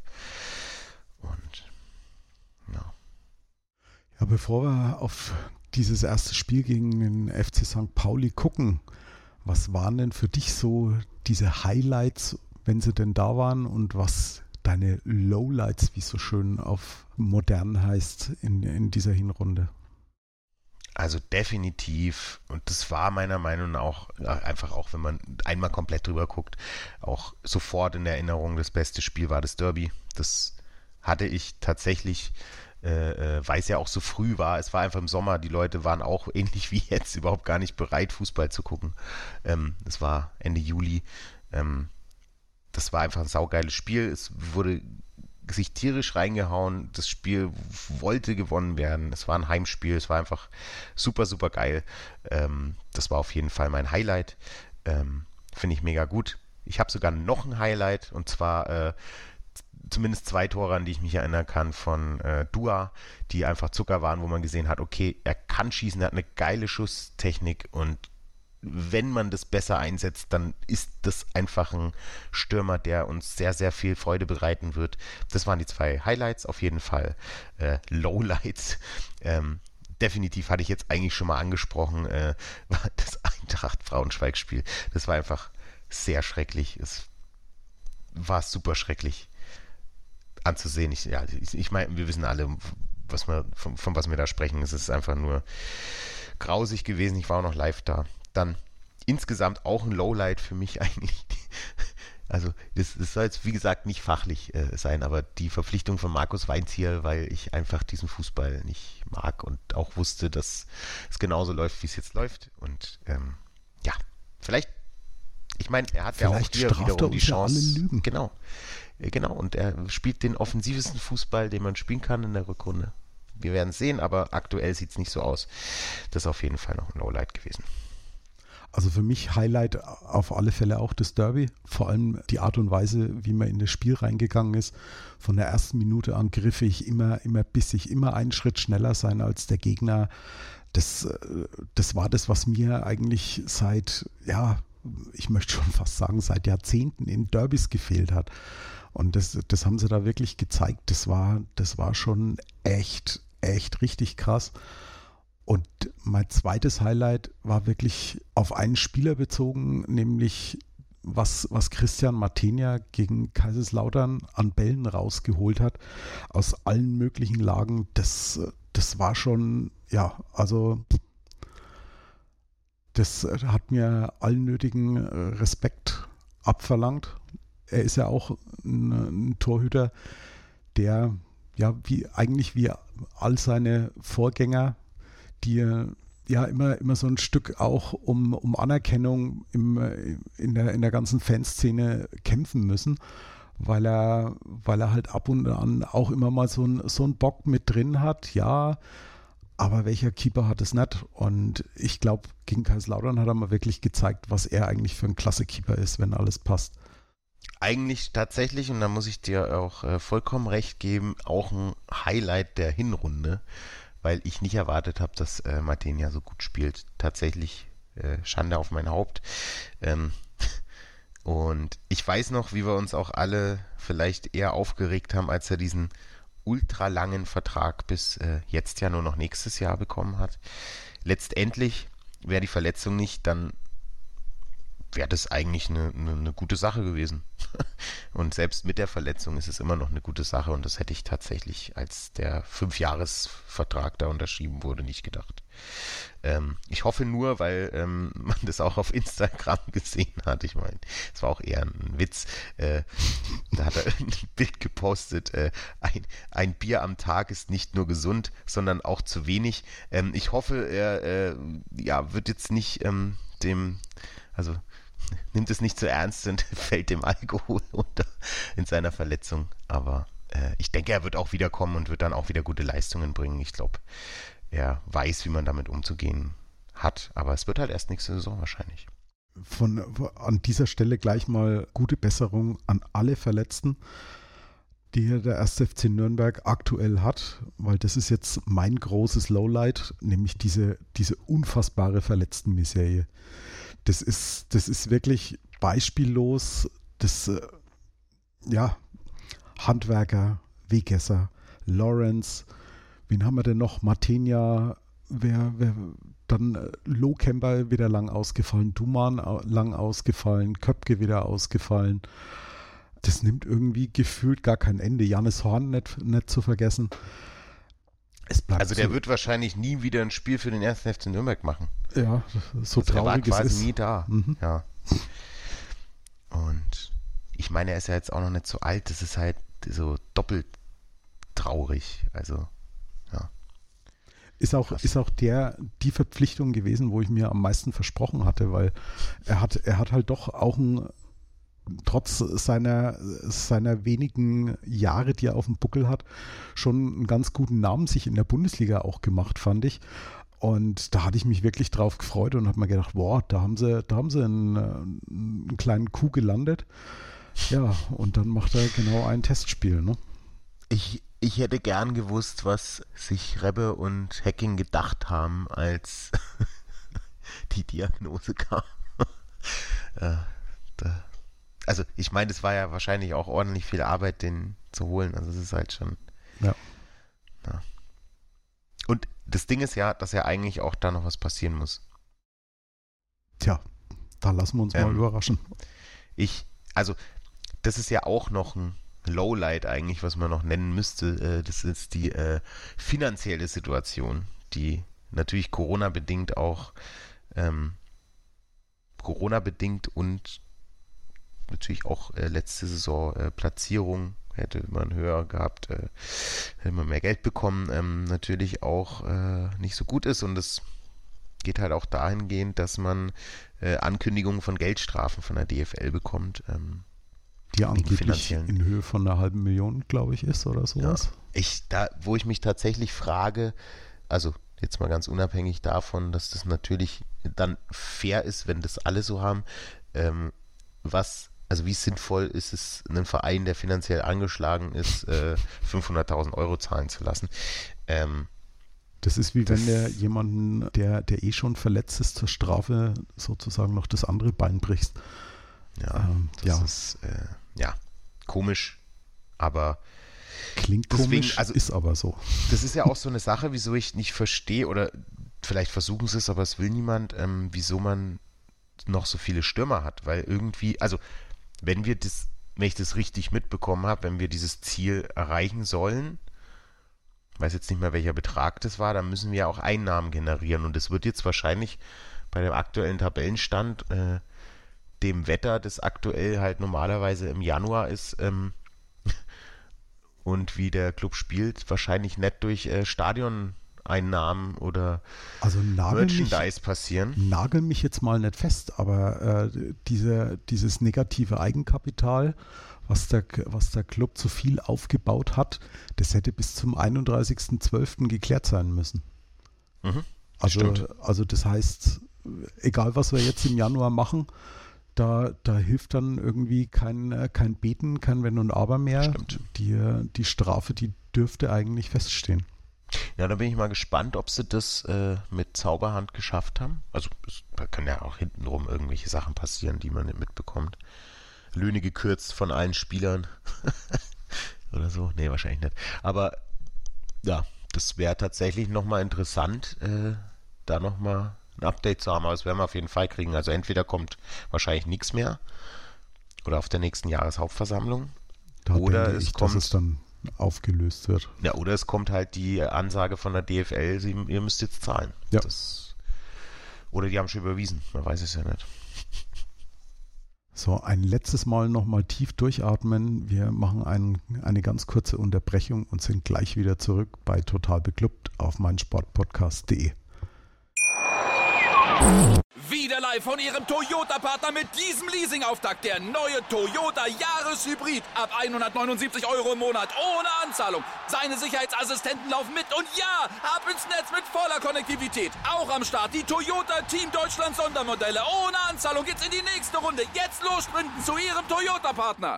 Und ja. Ja, bevor wir auf dieses erste Spiel gegen den F C Sankt Pauli gucken, was waren denn für dich so diese Highlights, wenn sie denn da waren, und was deine Lowlights, wie es so schön auf modern heißt, in, in dieser Hinrunde? Also definitiv, und das war meiner Meinung nach auch einfach auch, wenn man einmal komplett drüber guckt, auch sofort in Erinnerung, das beste Spiel war das Derby. Das hatte ich tatsächlich, äh, weil es ja auch so früh war, es war einfach im Sommer, die Leute waren auch ähnlich wie jetzt überhaupt gar nicht bereit, Fußball zu gucken. Ähm, es war Ende Juli, ähm, das war einfach ein saugeiles Spiel, es wurde sich tierisch reingehauen, das Spiel wollte gewonnen werden, es war ein Heimspiel, es war einfach super, super geil. Ähm, das war auf jeden Fall mein Highlight, ähm, finde ich mega gut. Ich habe sogar noch ein Highlight, und zwar äh, zumindest zwei Tore, an die ich mich erinnern kann, von äh, Dua, die einfach Zucker waren, wo man gesehen hat, okay, er kann schießen, er hat eine geile Schusstechnik und wenn man das besser einsetzt, dann ist das einfach ein Stürmer, der uns sehr, sehr viel Freude bereiten wird. Das waren die zwei Highlights, auf jeden Fall äh, Lowlights. Ähm, definitiv hatte ich jetzt eigentlich schon mal angesprochen, äh, war das Eintracht-Braunschweig-Spiel. Das war einfach sehr schrecklich. Es war super schrecklich anzusehen. Ich, ja, ich, ich meine, wir wissen alle, was wir, von, von was wir da sprechen. Es ist einfach nur grausig gewesen. Ich war auch noch live da. Dann insgesamt auch ein Lowlight für mich eigentlich. Also das, das soll jetzt wie gesagt nicht fachlich äh, sein, aber die Verpflichtung von Markus Weinzierl, weil ich einfach diesen Fußball nicht mag und auch wusste, dass es genauso läuft, wie es jetzt läuft. Und ähm, ja, vielleicht, ich meine, er hat vielleicht ja auch hier wiederum die Chance. Ja alle Lügen. Genau, äh, genau. Und er spielt den offensivsten Fußball, den man spielen kann in der Rückrunde. Wir werden es sehen, aber aktuell sieht es nicht so aus. Das ist auf jeden Fall noch ein Lowlight gewesen. Also für mich Highlight auf alle Fälle auch das Derby, vor allem die Art und Weise, wie man in das Spiel reingegangen ist. Von der ersten Minute an griffig, immer, immer bissig, immer einen Schritt schneller sein als der Gegner. Das, das war das, was mir eigentlich seit, ja, ich möchte schon fast sagen, seit Jahrzehnten in Derbys gefehlt hat. Und das, das haben sie da wirklich gezeigt. Das war, das war schon echt, echt richtig krass. Und mein zweites Highlight war wirklich auf einen Spieler bezogen, nämlich was, was Christian Martenia gegen Kaiserslautern an Bällen rausgeholt hat, aus allen möglichen Lagen. Das, das war schon, ja, also das hat mir allen nötigen Respekt abverlangt. Er ist ja auch ein, ein Torhüter, der ja wie eigentlich wie all seine Vorgänger, die ja immer, immer so ein Stück auch um, um Anerkennung im, in, der, in der ganzen Fanszene kämpfen müssen, weil er, weil er halt ab und an auch immer mal so ein, so ein Bock mit drin hat, ja, aber welcher Keeper hat es nicht? Und ich glaube, gegen Kaiserslautern hat er mal wirklich gezeigt, was er eigentlich für ein klasse Keeper ist, wenn alles passt. Eigentlich tatsächlich, und da muss ich dir auch äh, vollkommen recht geben, auch ein Highlight der Hinrunde, weil ich nicht erwartet habe, dass äh, Martenia so gut spielt. Tatsächlich äh, Schande auf mein Haupt. Ähm, und ich weiß noch, wie wir uns auch alle vielleicht eher aufgeregt haben, als er diesen ultralangen Vertrag bis äh, jetzt ja nur noch nächstes Jahr bekommen hat. Letztendlich wäre die Verletzung nicht, dann wäre das eigentlich eine, eine, eine gute Sache gewesen. Und selbst mit der Verletzung ist es immer noch eine gute Sache und das hätte ich tatsächlich, als der Fünfjahresvertrag da unterschrieben wurde, nicht gedacht. Ähm, ich hoffe nur, weil ähm, man das auch auf Instagram gesehen hat. Ich meine, es war auch eher ein Witz. Äh, da hat er ein Bild gepostet, äh, ein, ein Bier am Tag ist nicht nur gesund, sondern auch zu wenig. Ähm, ich hoffe, er äh, ja, wird jetzt nicht ähm, dem, also nimmt es nicht zu ernst und fällt dem Alkohol unter in seiner Verletzung. Aber äh, ich denke, er wird auch wiederkommen und wird dann auch wieder gute Leistungen bringen. Ich glaube, er weiß, wie man damit umzugehen hat. Aber es wird halt erst nächste Saison wahrscheinlich. Von, an dieser Stelle gleich mal gute Besserung an alle Verletzten, die der erste F C Nürnberg aktuell hat, weil das ist jetzt mein großes Lowlight, nämlich diese, diese unfassbare Verletztenmiserie. Das ist, das ist wirklich beispiellos. Das, äh, ja, Handwerker, Wegesser, Lawrence, wen haben wir denn noch? Martenia, wer, wer, dann äh, Lohkemper wieder lang ausgefallen, Duman lang ausgefallen, Köpke wieder ausgefallen. Das nimmt irgendwie gefühlt gar kein Ende. Jannis Horn nicht, nicht zu vergessen. Es bleibt also der so, wird wahrscheinlich nie wieder ein Spiel für den ersten F C Nürnberg machen. Ja, so also traurig er war quasi es ist. nie da. Mhm. Ja. Und ich meine, er ist ja jetzt auch noch nicht so alt. Das ist halt so doppelt traurig. Also, ja. Ist auch, ist auch der, die Verpflichtung gewesen, wo ich mir am meisten versprochen hatte, weil er hat, er hat halt doch auch ein, trotz seiner, seiner wenigen Jahre, die er auf dem Buckel hat, schon einen ganz guten Namen sich in der Bundesliga auch gemacht, fand ich. Und da hatte ich mich wirklich drauf gefreut und habe mir gedacht, boah, da haben sie, da haben sie einen, einen kleinen Coup gelandet. Ja, und dann macht er genau ein Testspiel, ne? Ich, ich hätte gern gewusst, was sich Rebbe und Hacking gedacht haben, als die Diagnose kam. äh, da, also ich meine, es war ja wahrscheinlich auch ordentlich viel Arbeit, den zu holen. Also es ist halt schon... Ja. ja. Und das Ding ist ja, dass ja eigentlich auch da noch was passieren muss. Tja, da lassen wir uns ähm, mal überraschen. Ich, also das ist ja auch noch ein Lowlight eigentlich, was man noch nennen müsste. Das ist die äh, finanzielle Situation, die natürlich Corona-bedingt auch ähm, Corona-bedingt und natürlich auch äh, letzte Saison äh, Platzierung, hätte man höher gehabt, äh, hätte man mehr Geld bekommen, ähm, natürlich auch äh, nicht so gut ist, und es geht halt auch dahingehend, dass man äh, Ankündigungen von Geldstrafen von der D F L bekommt. Ähm, die angeblich in Höhe von einer halben Million, glaube ich, ist oder sowas. Ja, ich, da, wo ich mich tatsächlich frage, also jetzt mal ganz unabhängig davon, dass das natürlich dann fair ist, wenn das alle so haben, ähm, was, also wie sinnvoll ist es, einen Verein, der finanziell angeschlagen ist, äh, fünfhunderttausend Euro zahlen zu lassen. Ähm, das ist wie das, wenn der jemanden, der, der eh schon verletzt ist, zur Strafe sozusagen noch das andere Bein brichst. Ja, ähm, das ja. ist äh, ja komisch, aber klingt deswegen, komisch, also, ist aber so. Das ist ja auch so eine Sache, wieso ich nicht verstehe, oder vielleicht versuchen sie es, aber es will niemand, ähm, wieso man noch so viele Stürmer hat, weil irgendwie, also wenn wir das, wenn ich das richtig mitbekommen habe, wenn wir dieses Ziel erreichen sollen, ich weiß jetzt nicht mehr, welcher Betrag das war, dann müssen wir auch Einnahmen generieren, und das wird jetzt wahrscheinlich bei dem aktuellen Tabellenstand, äh, dem Wetter, das aktuell halt normalerweise im Januar ist, ähm, und wie der Club spielt, wahrscheinlich nicht durch äh, Stadioneinnahmen oder also Merchandise mich, passieren. Nagel mich jetzt mal nicht fest, aber äh, diese, dieses negative Eigenkapital, was der, was der Club zu viel aufgebaut hat, das hätte bis zum einunddreißigsten zwölften geklärt sein müssen. Mhm, also, also das heißt, egal was wir jetzt im Januar machen, Da, da hilft dann irgendwie kein, kein Beten, kein Wenn und Aber mehr. Stimmt. Die, die Strafe, die dürfte eigentlich feststehen. Ja, da bin ich mal gespannt, ob sie das äh, mit Zauberhand geschafft haben. Also es können ja auch hintenrum irgendwelche Sachen passieren, die man nicht mitbekommt. Löhne gekürzt von allen Spielern oder so. Nee, wahrscheinlich nicht. Aber ja, das wäre tatsächlich nochmal interessant, äh, da nochmal ein Update zu haben, aber das werden wir auf jeden Fall kriegen. Also entweder kommt wahrscheinlich nichts mehr oder auf der nächsten Jahreshauptversammlung, da oder denke es ich, kommt, dass es dann aufgelöst wird. Ja, oder es kommt halt die Ansage von der D F L, sie, ihr müsst jetzt zahlen. Ja. Das, oder die haben schon überwiesen, man weiß es ja nicht. So, ein letztes Mal nochmal tief durchatmen. Wir machen ein, eine ganz kurze Unterbrechung und sind gleich wieder zurück bei Total Beklubbt auf meinsportpodcast punkt de. Wieder live von Ihrem Toyota-Partner mit diesem Leasing-Auftakt. Der neue Toyota Jahreshybrid. Ab hundertneunundsiebzig Euro im Monat. Ohne Anzahlung. Seine Sicherheitsassistenten laufen mit. Und ja, ab ins Netz mit voller Konnektivität. Auch am Start die Toyota Team Deutschland Sondermodelle. Ohne Anzahlung geht's in die nächste Runde. Jetzt los sprinten zu Ihrem Toyota-Partner.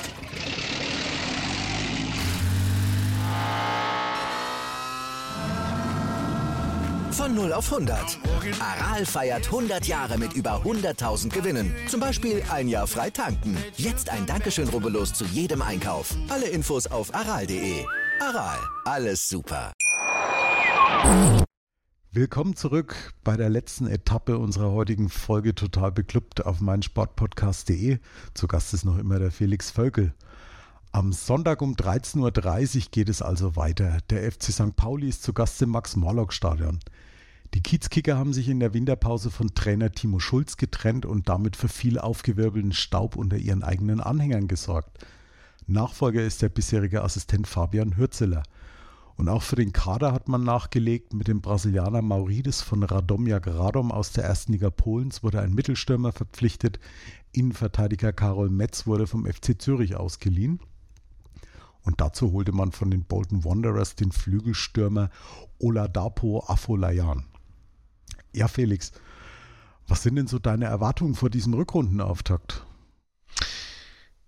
Von null auf hundert. Aral feiert hundert Jahre mit über hunderttausend Gewinnen. Zum Beispiel ein Jahr frei tanken. Jetzt ein Dankeschön, rubbellos zu jedem Einkauf. Alle Infos auf aral punkt de. Aral, alles super. Willkommen zurück bei der letzten Etappe unserer heutigen Folge Total Beklubbt auf meinsportpodcast punkt de. Zu Gast ist noch immer der Felix Völkel. Am Sonntag um dreizehn Uhr dreißig geht es also weiter. Der F C Sankt Pauli ist zu Gast im Max-Morlock-Stadion. Die Kiezkicker haben sich in der Winterpause von Trainer Timo Schulz getrennt und damit für viel aufgewirbelten Staub unter ihren eigenen Anhängern gesorgt. Nachfolger ist der bisherige Assistent Fabian Hürzeler. Und auch für den Kader hat man nachgelegt. Mit dem Brasilianer Maurides von Radomjak Radom aus der ersten Liga Polens wurde ein Mittelstürmer verpflichtet. Innenverteidiger Karol Metz wurde vom F C Zürich ausgeliehen. Und dazu holte man von den Bolton Wanderers den Flügelstürmer Oladapo Afolayan. Ja, Felix, was sind denn so deine Erwartungen vor diesem Rückrundenauftakt?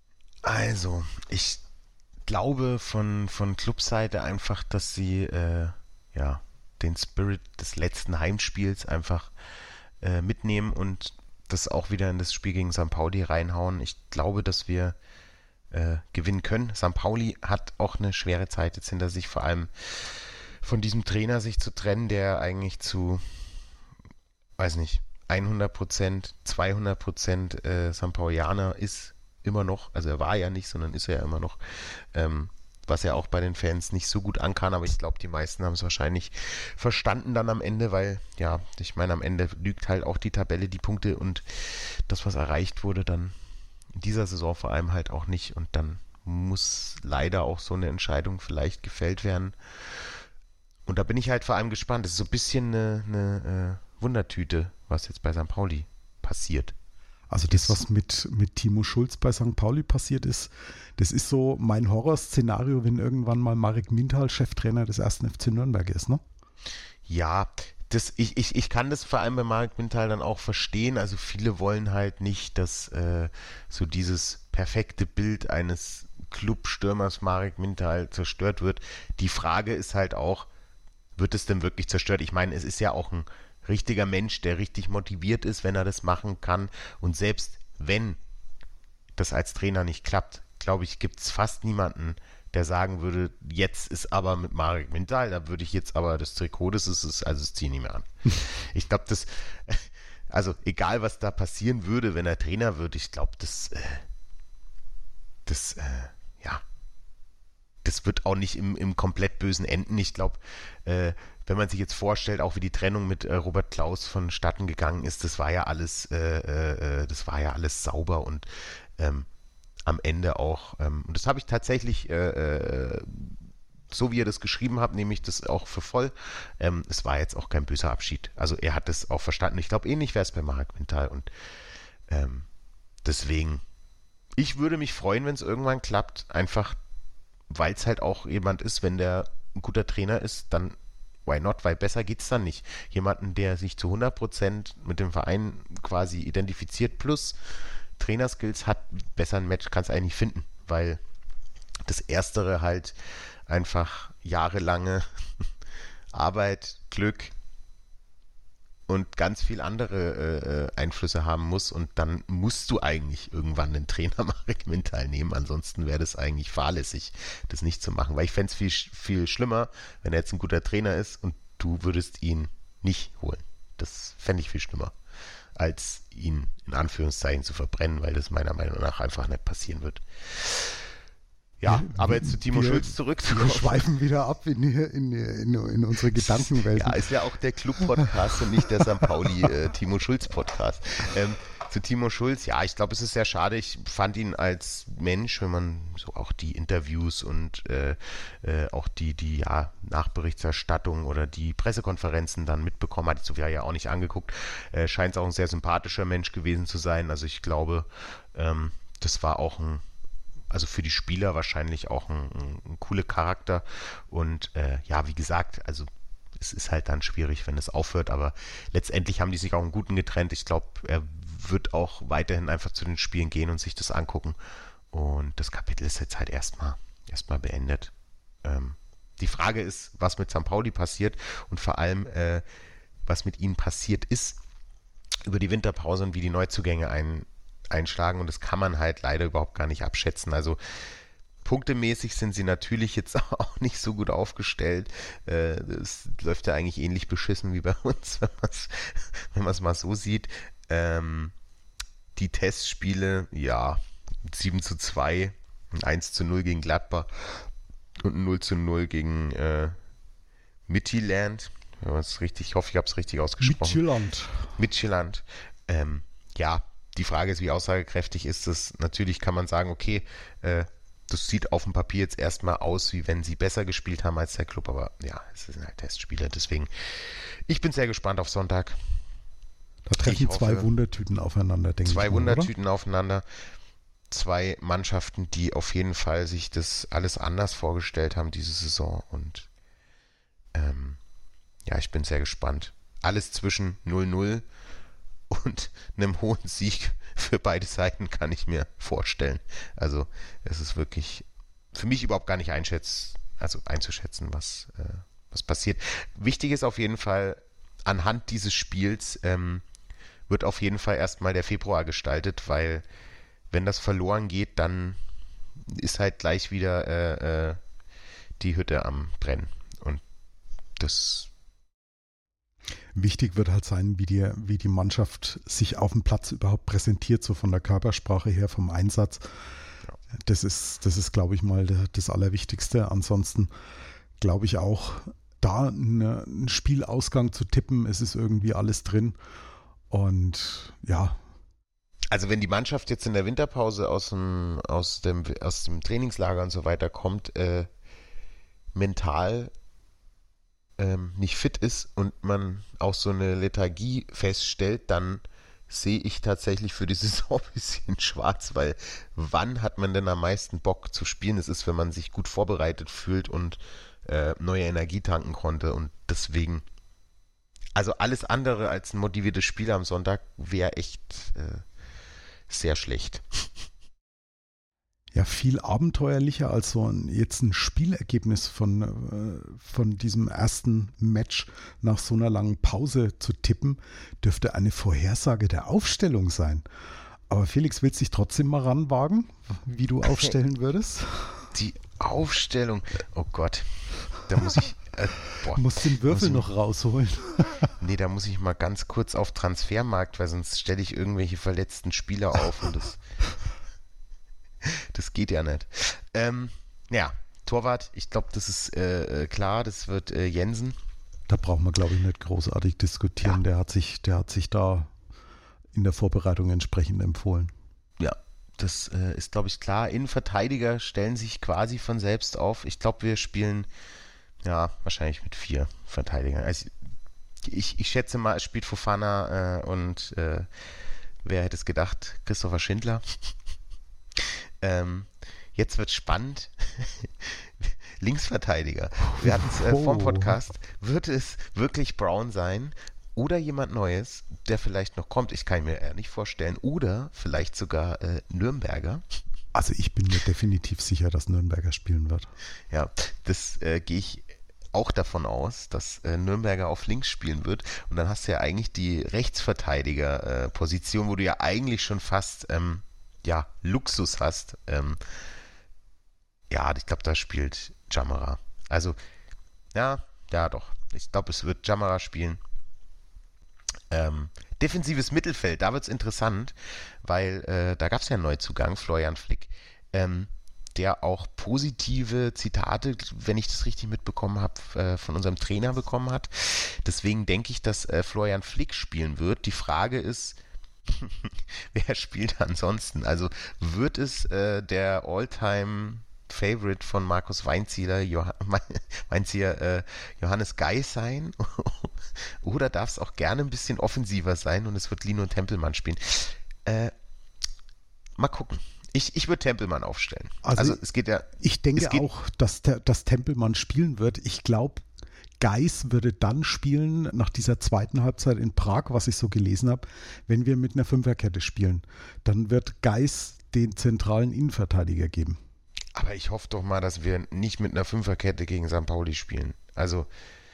Also, ich glaube von, von Clubseite einfach, dass sie äh, ja, den Spirit des letzten Heimspiels einfach äh, mitnehmen und das auch wieder in das Spiel gegen Sankt Pauli reinhauen. Ich glaube, dass wir äh, gewinnen können. Sankt Pauli hat auch eine schwere Zeit jetzt hinter sich, vor allem von diesem Trainer sich zu trennen, der eigentlich zu, weiß nicht, hundert Prozent, zweihundert Prozent äh, Sankt Paulianer ist, immer noch. Also er war ja nicht, sondern ist er ja immer noch. Ähm, was ja auch bei den Fans nicht so gut ankam, aber ich glaube, die meisten haben es wahrscheinlich verstanden dann am Ende, weil, ja, ich meine, am Ende lügt halt auch die Tabelle, die Punkte und das, was erreicht wurde, dann in dieser Saison vor allem halt auch nicht und dann muss leider auch so eine Entscheidung vielleicht gefällt werden und da bin ich halt vor allem gespannt. Das ist so ein bisschen eine, eine äh, Wundertüte, was jetzt bei Sankt Pauli passiert. Also das, was mit, mit Timo Schulz bei Sankt Pauli passiert ist, das ist so mein Horrorszenario, wenn irgendwann mal Marek Minthal Cheftrainer des ersten F C Nürnberg ist, ne? Ja, das, ich, ich, ich kann das vor allem bei Marek Minthal dann auch verstehen. Also viele wollen halt nicht, dass äh, so dieses perfekte Bild eines Clubstürmers Marek Minthal zerstört wird. Die Frage ist halt auch, wird es denn wirklich zerstört? Ich meine, es ist ja auch ein richtiger Mensch, der richtig motiviert ist, wenn er das machen kann. Und selbst wenn das als Trainer nicht klappt, glaube ich, gibt es fast niemanden, der sagen würde, jetzt ist aber mit Marek Minthal, da würde ich jetzt aber das Trikot, das ist es, also das ziehe ich nicht mehr an. Ich glaube, das, also egal was da passieren würde, wenn er Trainer wird, ich glaube, das, äh, das, äh, ja, das wird auch nicht im, im komplett bösen enden. Ich glaube, äh, wenn man sich jetzt vorstellt, auch wie die Trennung mit äh, Robert Klaus vonstatten gegangen ist, das war ja alles, äh, äh, das war ja alles sauber und ähm, am Ende auch, ähm, und das habe ich tatsächlich, äh, äh, so wie ihr das geschrieben habt, nehme ich das auch für voll. Ähm, es war jetzt auch kein böser Abschied. Also er hat es auch verstanden. Ich glaube, ähnlich wäre es bei Marek Minthal und ähm, deswegen, ich würde mich freuen, wenn es irgendwann klappt, einfach weil es halt auch jemand ist, wenn der ein guter Trainer ist, dann why not, weil besser geht's dann nicht. Jemanden, der sich zu hundert Prozent mit dem Verein quasi identifiziert, plus Trainerskills hat, besser ein Match kannst du eigentlich nicht finden, weil das Erstere halt einfach jahrelange Arbeit, Glück und ganz viel andere äh, Einflüsse haben muss und dann musst du eigentlich irgendwann den Trainer Marek Minthal nehmen, ansonsten wäre das eigentlich fahrlässig, das nicht zu machen, weil ich fände es viel, viel schlimmer, wenn er jetzt ein guter Trainer ist und du würdest ihn nicht holen. Das fände ich viel schlimmer, als ihn in Anführungszeichen zu verbrennen, weil das meiner Meinung nach einfach nicht passieren wird. Ja, aber jetzt zu Timo wir, Schulz zurückzukommen. Wir schweifen wieder ab in, in, in, in unsere Gedankenwelt. Ja, ist ja auch der Club-Podcast und nicht der Sankt Pauli äh, Timo Schulz-Podcast. Ähm, zu Timo Schulz, ja, ich glaube, es ist sehr schade. Ich fand ihn als Mensch, wenn man so auch die Interviews und äh, äh, auch die, die ja, Nachberichterstattung oder die Pressekonferenzen dann mitbekommen hat, so wie er ja auch nicht angeguckt, äh, scheint es auch ein sehr sympathischer Mensch gewesen zu sein. Also ich glaube, ähm, das war auch ein Also für die Spieler wahrscheinlich auch ein, ein, ein cooler Charakter und äh, ja, wie gesagt, also es ist halt dann schwierig, wenn es aufhört, aber letztendlich haben die sich auch einen guten getrennt. Ich glaube, er wird auch weiterhin einfach zu den Spielen gehen und sich das angucken und das Kapitel ist jetzt halt erstmal erstmal beendet. Ähm, die Frage ist, was mit Sankt Pauli passiert und vor allem, äh, was mit ihnen passiert ist über die Winterpause und wie die Neuzugänge ein einschlagen und das kann man halt leider überhaupt gar nicht abschätzen. Also punktemäßig sind sie natürlich jetzt auch nicht so gut aufgestellt. Es läuft ja eigentlich ähnlich beschissen wie bei uns, wenn man es wenn man es mal so sieht. Ähm, die Testspiele, ja, sieben zu zwei, ein eins zu null gegen Gladbach und ein null zu null gegen äh, Midtjylland. Ja, das ist richtig, ich hoffe, ich habe es richtig ausgesprochen. Midtjylland. Midtjylland. Ähm, ja, die Frage ist, wie aussagekräftig ist es? Natürlich kann man sagen, okay, äh, das sieht auf dem Papier jetzt erstmal aus, wie wenn sie besser gespielt haben als der Club, aber ja, es sind halt Testspiele, deswegen, ich bin sehr gespannt auf Sonntag. Da treffen hoffe, zwei Wundertüten aufeinander, denke ich. Zwei mal, Wundertüten oder? aufeinander, zwei Mannschaften, die auf jeden Fall sich das alles anders vorgestellt haben diese Saison und ähm, ja, ich bin sehr gespannt. Alles zwischen null null und einem hohen Sieg für beide Seiten kann ich mir vorstellen. Also es ist wirklich für mich überhaupt gar nicht einschätz, also einzuschätzen, was, äh, was passiert. Wichtig ist auf jeden Fall, anhand dieses Spiels ähm, wird auf jeden Fall erstmal der Februar gestaltet, weil wenn das verloren geht, dann ist halt gleich wieder äh, äh, die Hütte am Brennen. Und das wichtig wird halt sein, wie die, wie die Mannschaft sich auf dem Platz überhaupt präsentiert, so von der Körpersprache her, vom Einsatz. Ja. Das ist, das ist, glaube ich, mal das Allerwichtigste. Ansonsten glaube ich auch, da einen Spielausgang zu tippen, es ist irgendwie alles drin. Und ja. Also wenn die Mannschaft jetzt in der Winterpause aus dem, aus dem, aus dem Trainingslager und so weiter kommt, äh, mental ähm, nicht fit ist und man auch so eine Lethargie feststellt, dann sehe ich tatsächlich für die Saison ein bisschen schwarz, weil wann hat man denn am meisten Bock zu spielen? Es ist, wenn man sich gut vorbereitet fühlt und äh, neue Energie tanken konnte, und deswegen, also alles andere als ein motiviertes Spiel am Sonntag wäre echt äh, sehr schlecht. Ja, viel abenteuerlicher als so ein, jetzt ein Spielergebnis von, äh, von diesem ersten Match nach so einer langen Pause zu tippen, dürfte eine Vorhersage der Aufstellung sein. Aber Felix, willst du dich trotzdem mal ranwagen, wie du aufstellen würdest? Die Aufstellung, oh Gott, da muss ich... Äh, boah, du musst den Würfel ich, noch rausholen. Nee, da muss ich mal ganz kurz auf Transfermarkt, weil sonst stelle ich irgendwelche verletzten Spieler auf und das... Das geht ja nicht. Ähm, ja, Torwart, ich glaube, das ist äh, klar, das wird äh, Jensen. Da brauchen wir, glaube ich, nicht großartig diskutieren. Ja. Der hat sich, der hat sich da in der Vorbereitung entsprechend empfohlen. Ja, das äh, ist, glaube ich, klar. Innenverteidiger stellen sich quasi von selbst auf. Ich glaube, wir spielen, ja, wahrscheinlich mit vier Verteidigern. Also ich, ich schätze mal, es spielt Fofana äh, und äh, wer hätte es gedacht, Christopher Schindler. Ähm, jetzt wird spannend. Linksverteidiger. Wir hatten es äh, vom Podcast. Wird es wirklich Brown sein oder jemand Neues, der vielleicht noch kommt? Ich kann mir eher nicht vorstellen. Oder vielleicht sogar äh, Nürnberger. Also ich bin mir definitiv sicher, dass Nürnberger spielen wird. Ja, das äh, gehe ich auch davon aus, dass äh, Nürnberger auf links spielen wird. Und dann hast du ja eigentlich die Rechtsverteidiger-Position, äh, wo du ja eigentlich schon fast... Ähm, ja, Luxus hast. Ähm, ja, ich glaube, da spielt Jamara. Also, ja, ja doch. Ich glaube, es wird Jamara spielen. Ähm, defensives Mittelfeld, da wird es interessant, weil äh, da gab es ja einen Neuzugang, Florian Flick, ähm, der auch positive Zitate, wenn ich das richtig mitbekommen habe, äh, von unserem Trainer bekommen hat. Deswegen denke ich, dass äh, Florian Flick spielen wird. Die Frage ist, wer spielt ansonsten? Also wird es äh, der All-Time-Favorite von Markus Weinzierler, Joh- Weinzierler äh, Johannes Geis sein? Oder darf es auch gerne ein bisschen offensiver sein und es wird Lino Tempelmann spielen? Äh, mal gucken. Ich, ich würde Tempelmann aufstellen. Also, also es geht ja. Ich denke geht, auch, dass, der, dass Tempelmann spielen wird. Ich glaube, Geis würde dann spielen, nach dieser zweiten Halbzeit in Prag, was ich so gelesen habe, wenn wir mit einer Fünferkette spielen. Dann wird Geis den zentralen Innenverteidiger geben. Aber ich hoffe doch mal, dass wir nicht mit einer Fünferkette gegen Sankt Pauli spielen. Also,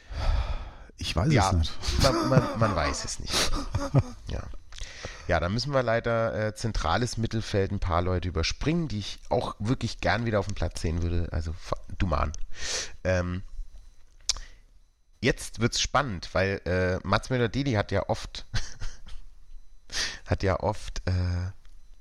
ich weiß ja, es nicht. Man, man, man weiß es nicht. Ja. Ja, da müssen wir leider äh, zentrales Mittelfeld ein paar Leute überspringen, die ich auch wirklich gern wieder auf dem Platz sehen würde. Also, Duman. Ähm, Jetzt wird's spannend, weil äh, Mats Möller-Deli hat ja oft hat ja oft äh,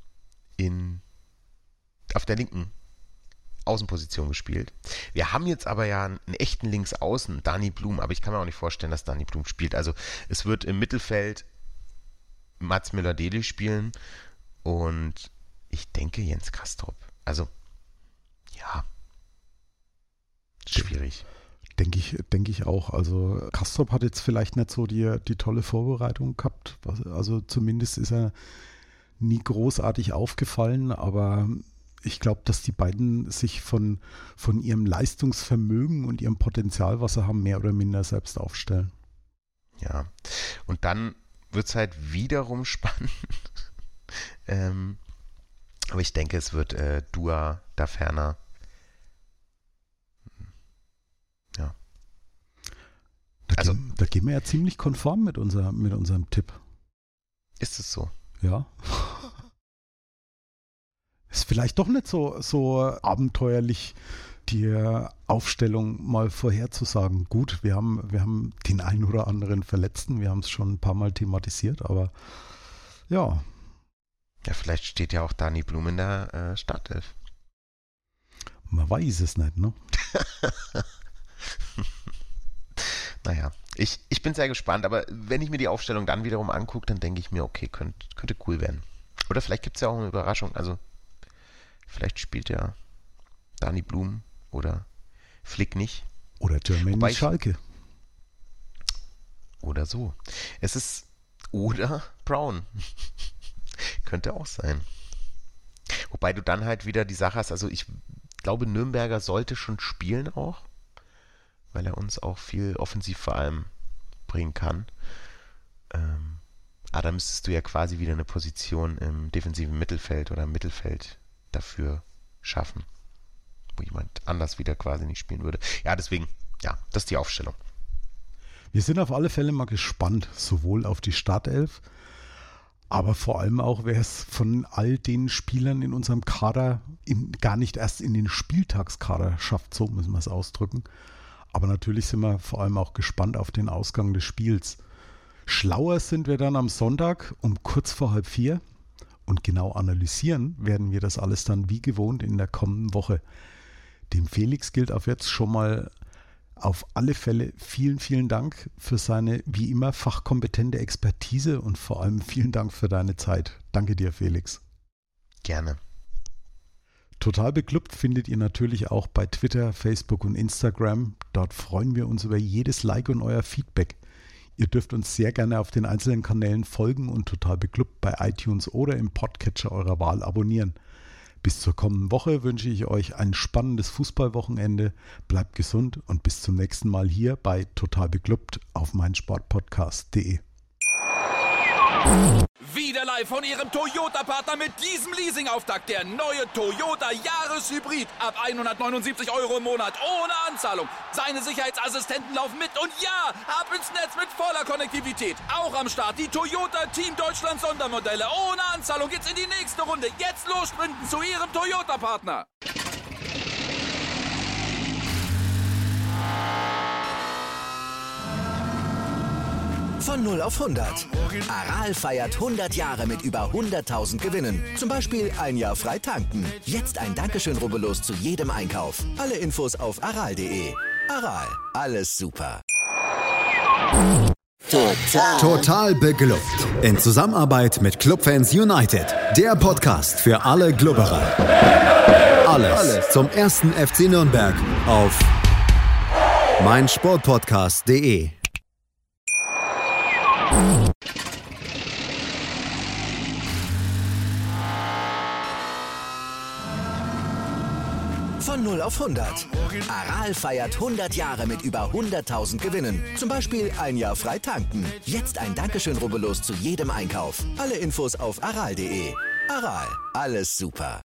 in auf der linken Außenposition gespielt. Wir haben jetzt aber ja einen, einen echten Linksaußen, Dani Blum, aber ich kann mir auch nicht vorstellen, dass Dani Blum spielt. Also es wird im Mittelfeld Mats Möller-Deli spielen und ich denke Jens Kastrop. Also ja, schwierig. Denke ich, denke ich auch. Also Kastrop hat jetzt vielleicht nicht so die, die tolle Vorbereitung gehabt. Also zumindest ist er nie großartig aufgefallen, aber ich glaube, dass die beiden sich von, von ihrem Leistungsvermögen und ihrem Potenzial, was sie haben, mehr oder minder selbst aufstellen. Ja, und dann wird es halt wiederum spannend. ähm, aber ich denke, es wird äh, Dua da ferner. Ja. Da, Also, gehen, da gehen wir ja ziemlich konform mit, unser, mit unserem Tipp. Ist es so? Ja. Ist vielleicht doch nicht so, so abenteuerlich, die Aufstellung mal vorherzusagen. Gut, wir haben, wir haben den einen oder anderen Verletzten, wir haben es schon ein paar Mal thematisiert, aber ja. Ja, vielleicht steht ja auch Dani Blum in der äh, Startelf. Man weiß es nicht, ne? Naja, ich, ich bin sehr gespannt, aber wenn ich mir die Aufstellung dann wiederum angucke, dann denke ich mir, okay, könnte, könnte cool werden. Oder vielleicht gibt es ja auch eine Überraschung, also vielleicht spielt ja Dani Blum oder Flick nicht. Oder Jermaine Schalke. Oder so. Es ist, oder Brown. Könnte auch sein. Wobei du dann halt wieder die Sache hast, also ich glaube, Nürnberger sollte schon spielen auch, weil er uns auch viel offensiv vor allem bringen kann. Ähm, aber da müsstest du ja quasi wieder eine Position im defensiven Mittelfeld oder im Mittelfeld dafür schaffen, wo jemand anders wieder quasi nicht spielen würde. Ja, deswegen, ja, das ist die Aufstellung. Wir sind auf alle Fälle mal gespannt, sowohl auf die Startelf, aber vor allem auch, wer es von all den Spielern in unserem Kader in, gar nicht erst in den Spieltagskader schafft, so müssen wir es ausdrücken. Aber natürlich sind wir vor allem auch gespannt auf den Ausgang des Spiels. Schlauer sind wir dann am Sonntag um kurz vor halb vier und genau analysieren werden wir das alles dann wie gewohnt in der kommenden Woche. Dem Felix gilt auf jetzt schon mal auf alle Fälle vielen, vielen Dank für seine wie immer fachkompetente Expertise und vor allem vielen Dank für deine Zeit. Danke dir, Felix. Gerne. Total beklubbt findet ihr natürlich auch bei Twitter, Facebook und Instagram. Dort freuen wir uns über jedes Like und euer Feedback. Ihr dürft uns sehr gerne auf den einzelnen Kanälen folgen und total beklubbt bei iTunes oder im Podcatcher eurer Wahl abonnieren. Bis zur kommenden Woche wünsche ich euch ein spannendes Fußballwochenende. Bleibt gesund und bis zum nächsten Mal hier bei Total beklubbt auf meinsportpodcast punkt de. Wieder live von Ihrem Toyota-Partner mit diesem Leasing-Auftakt. Der neue Toyota Jahreshybrid. Ab hundertneunundsiebzig Euro im Monat. Ohne Anzahlung. Seine Sicherheitsassistenten laufen mit. Und ja, ab ins Netz mit voller Konnektivität. Auch am Start die Toyota Team Deutschland Sondermodelle. Ohne Anzahlung geht's in die nächste Runde. Jetzt los sprinten zu Ihrem Toyota-Partner. Von null auf hundert. Aral feiert hundert Jahre mit über hunderttausend Gewinnen. Zum Beispiel ein Jahr frei tanken. Jetzt ein Dankeschön, rubbellos zu jedem Einkauf. Alle Infos auf aral punkt de. Aral, alles super. Total. Total beglückt. In Zusammenarbeit mit Clubfans United. Der Podcast für alle Glubberer. Alles, Alles zum ersten F C Nürnberg auf meinsportpodcast punkt de. Von null auf hundert. Aral feiert hundert Jahre mit über hunderttausend Gewinnen. Zum Beispiel ein Jahr frei tanken. Jetzt ein Dankeschön, rubbellos zu jedem Einkauf. Alle Infos auf aral punkt de. Aral, alles super.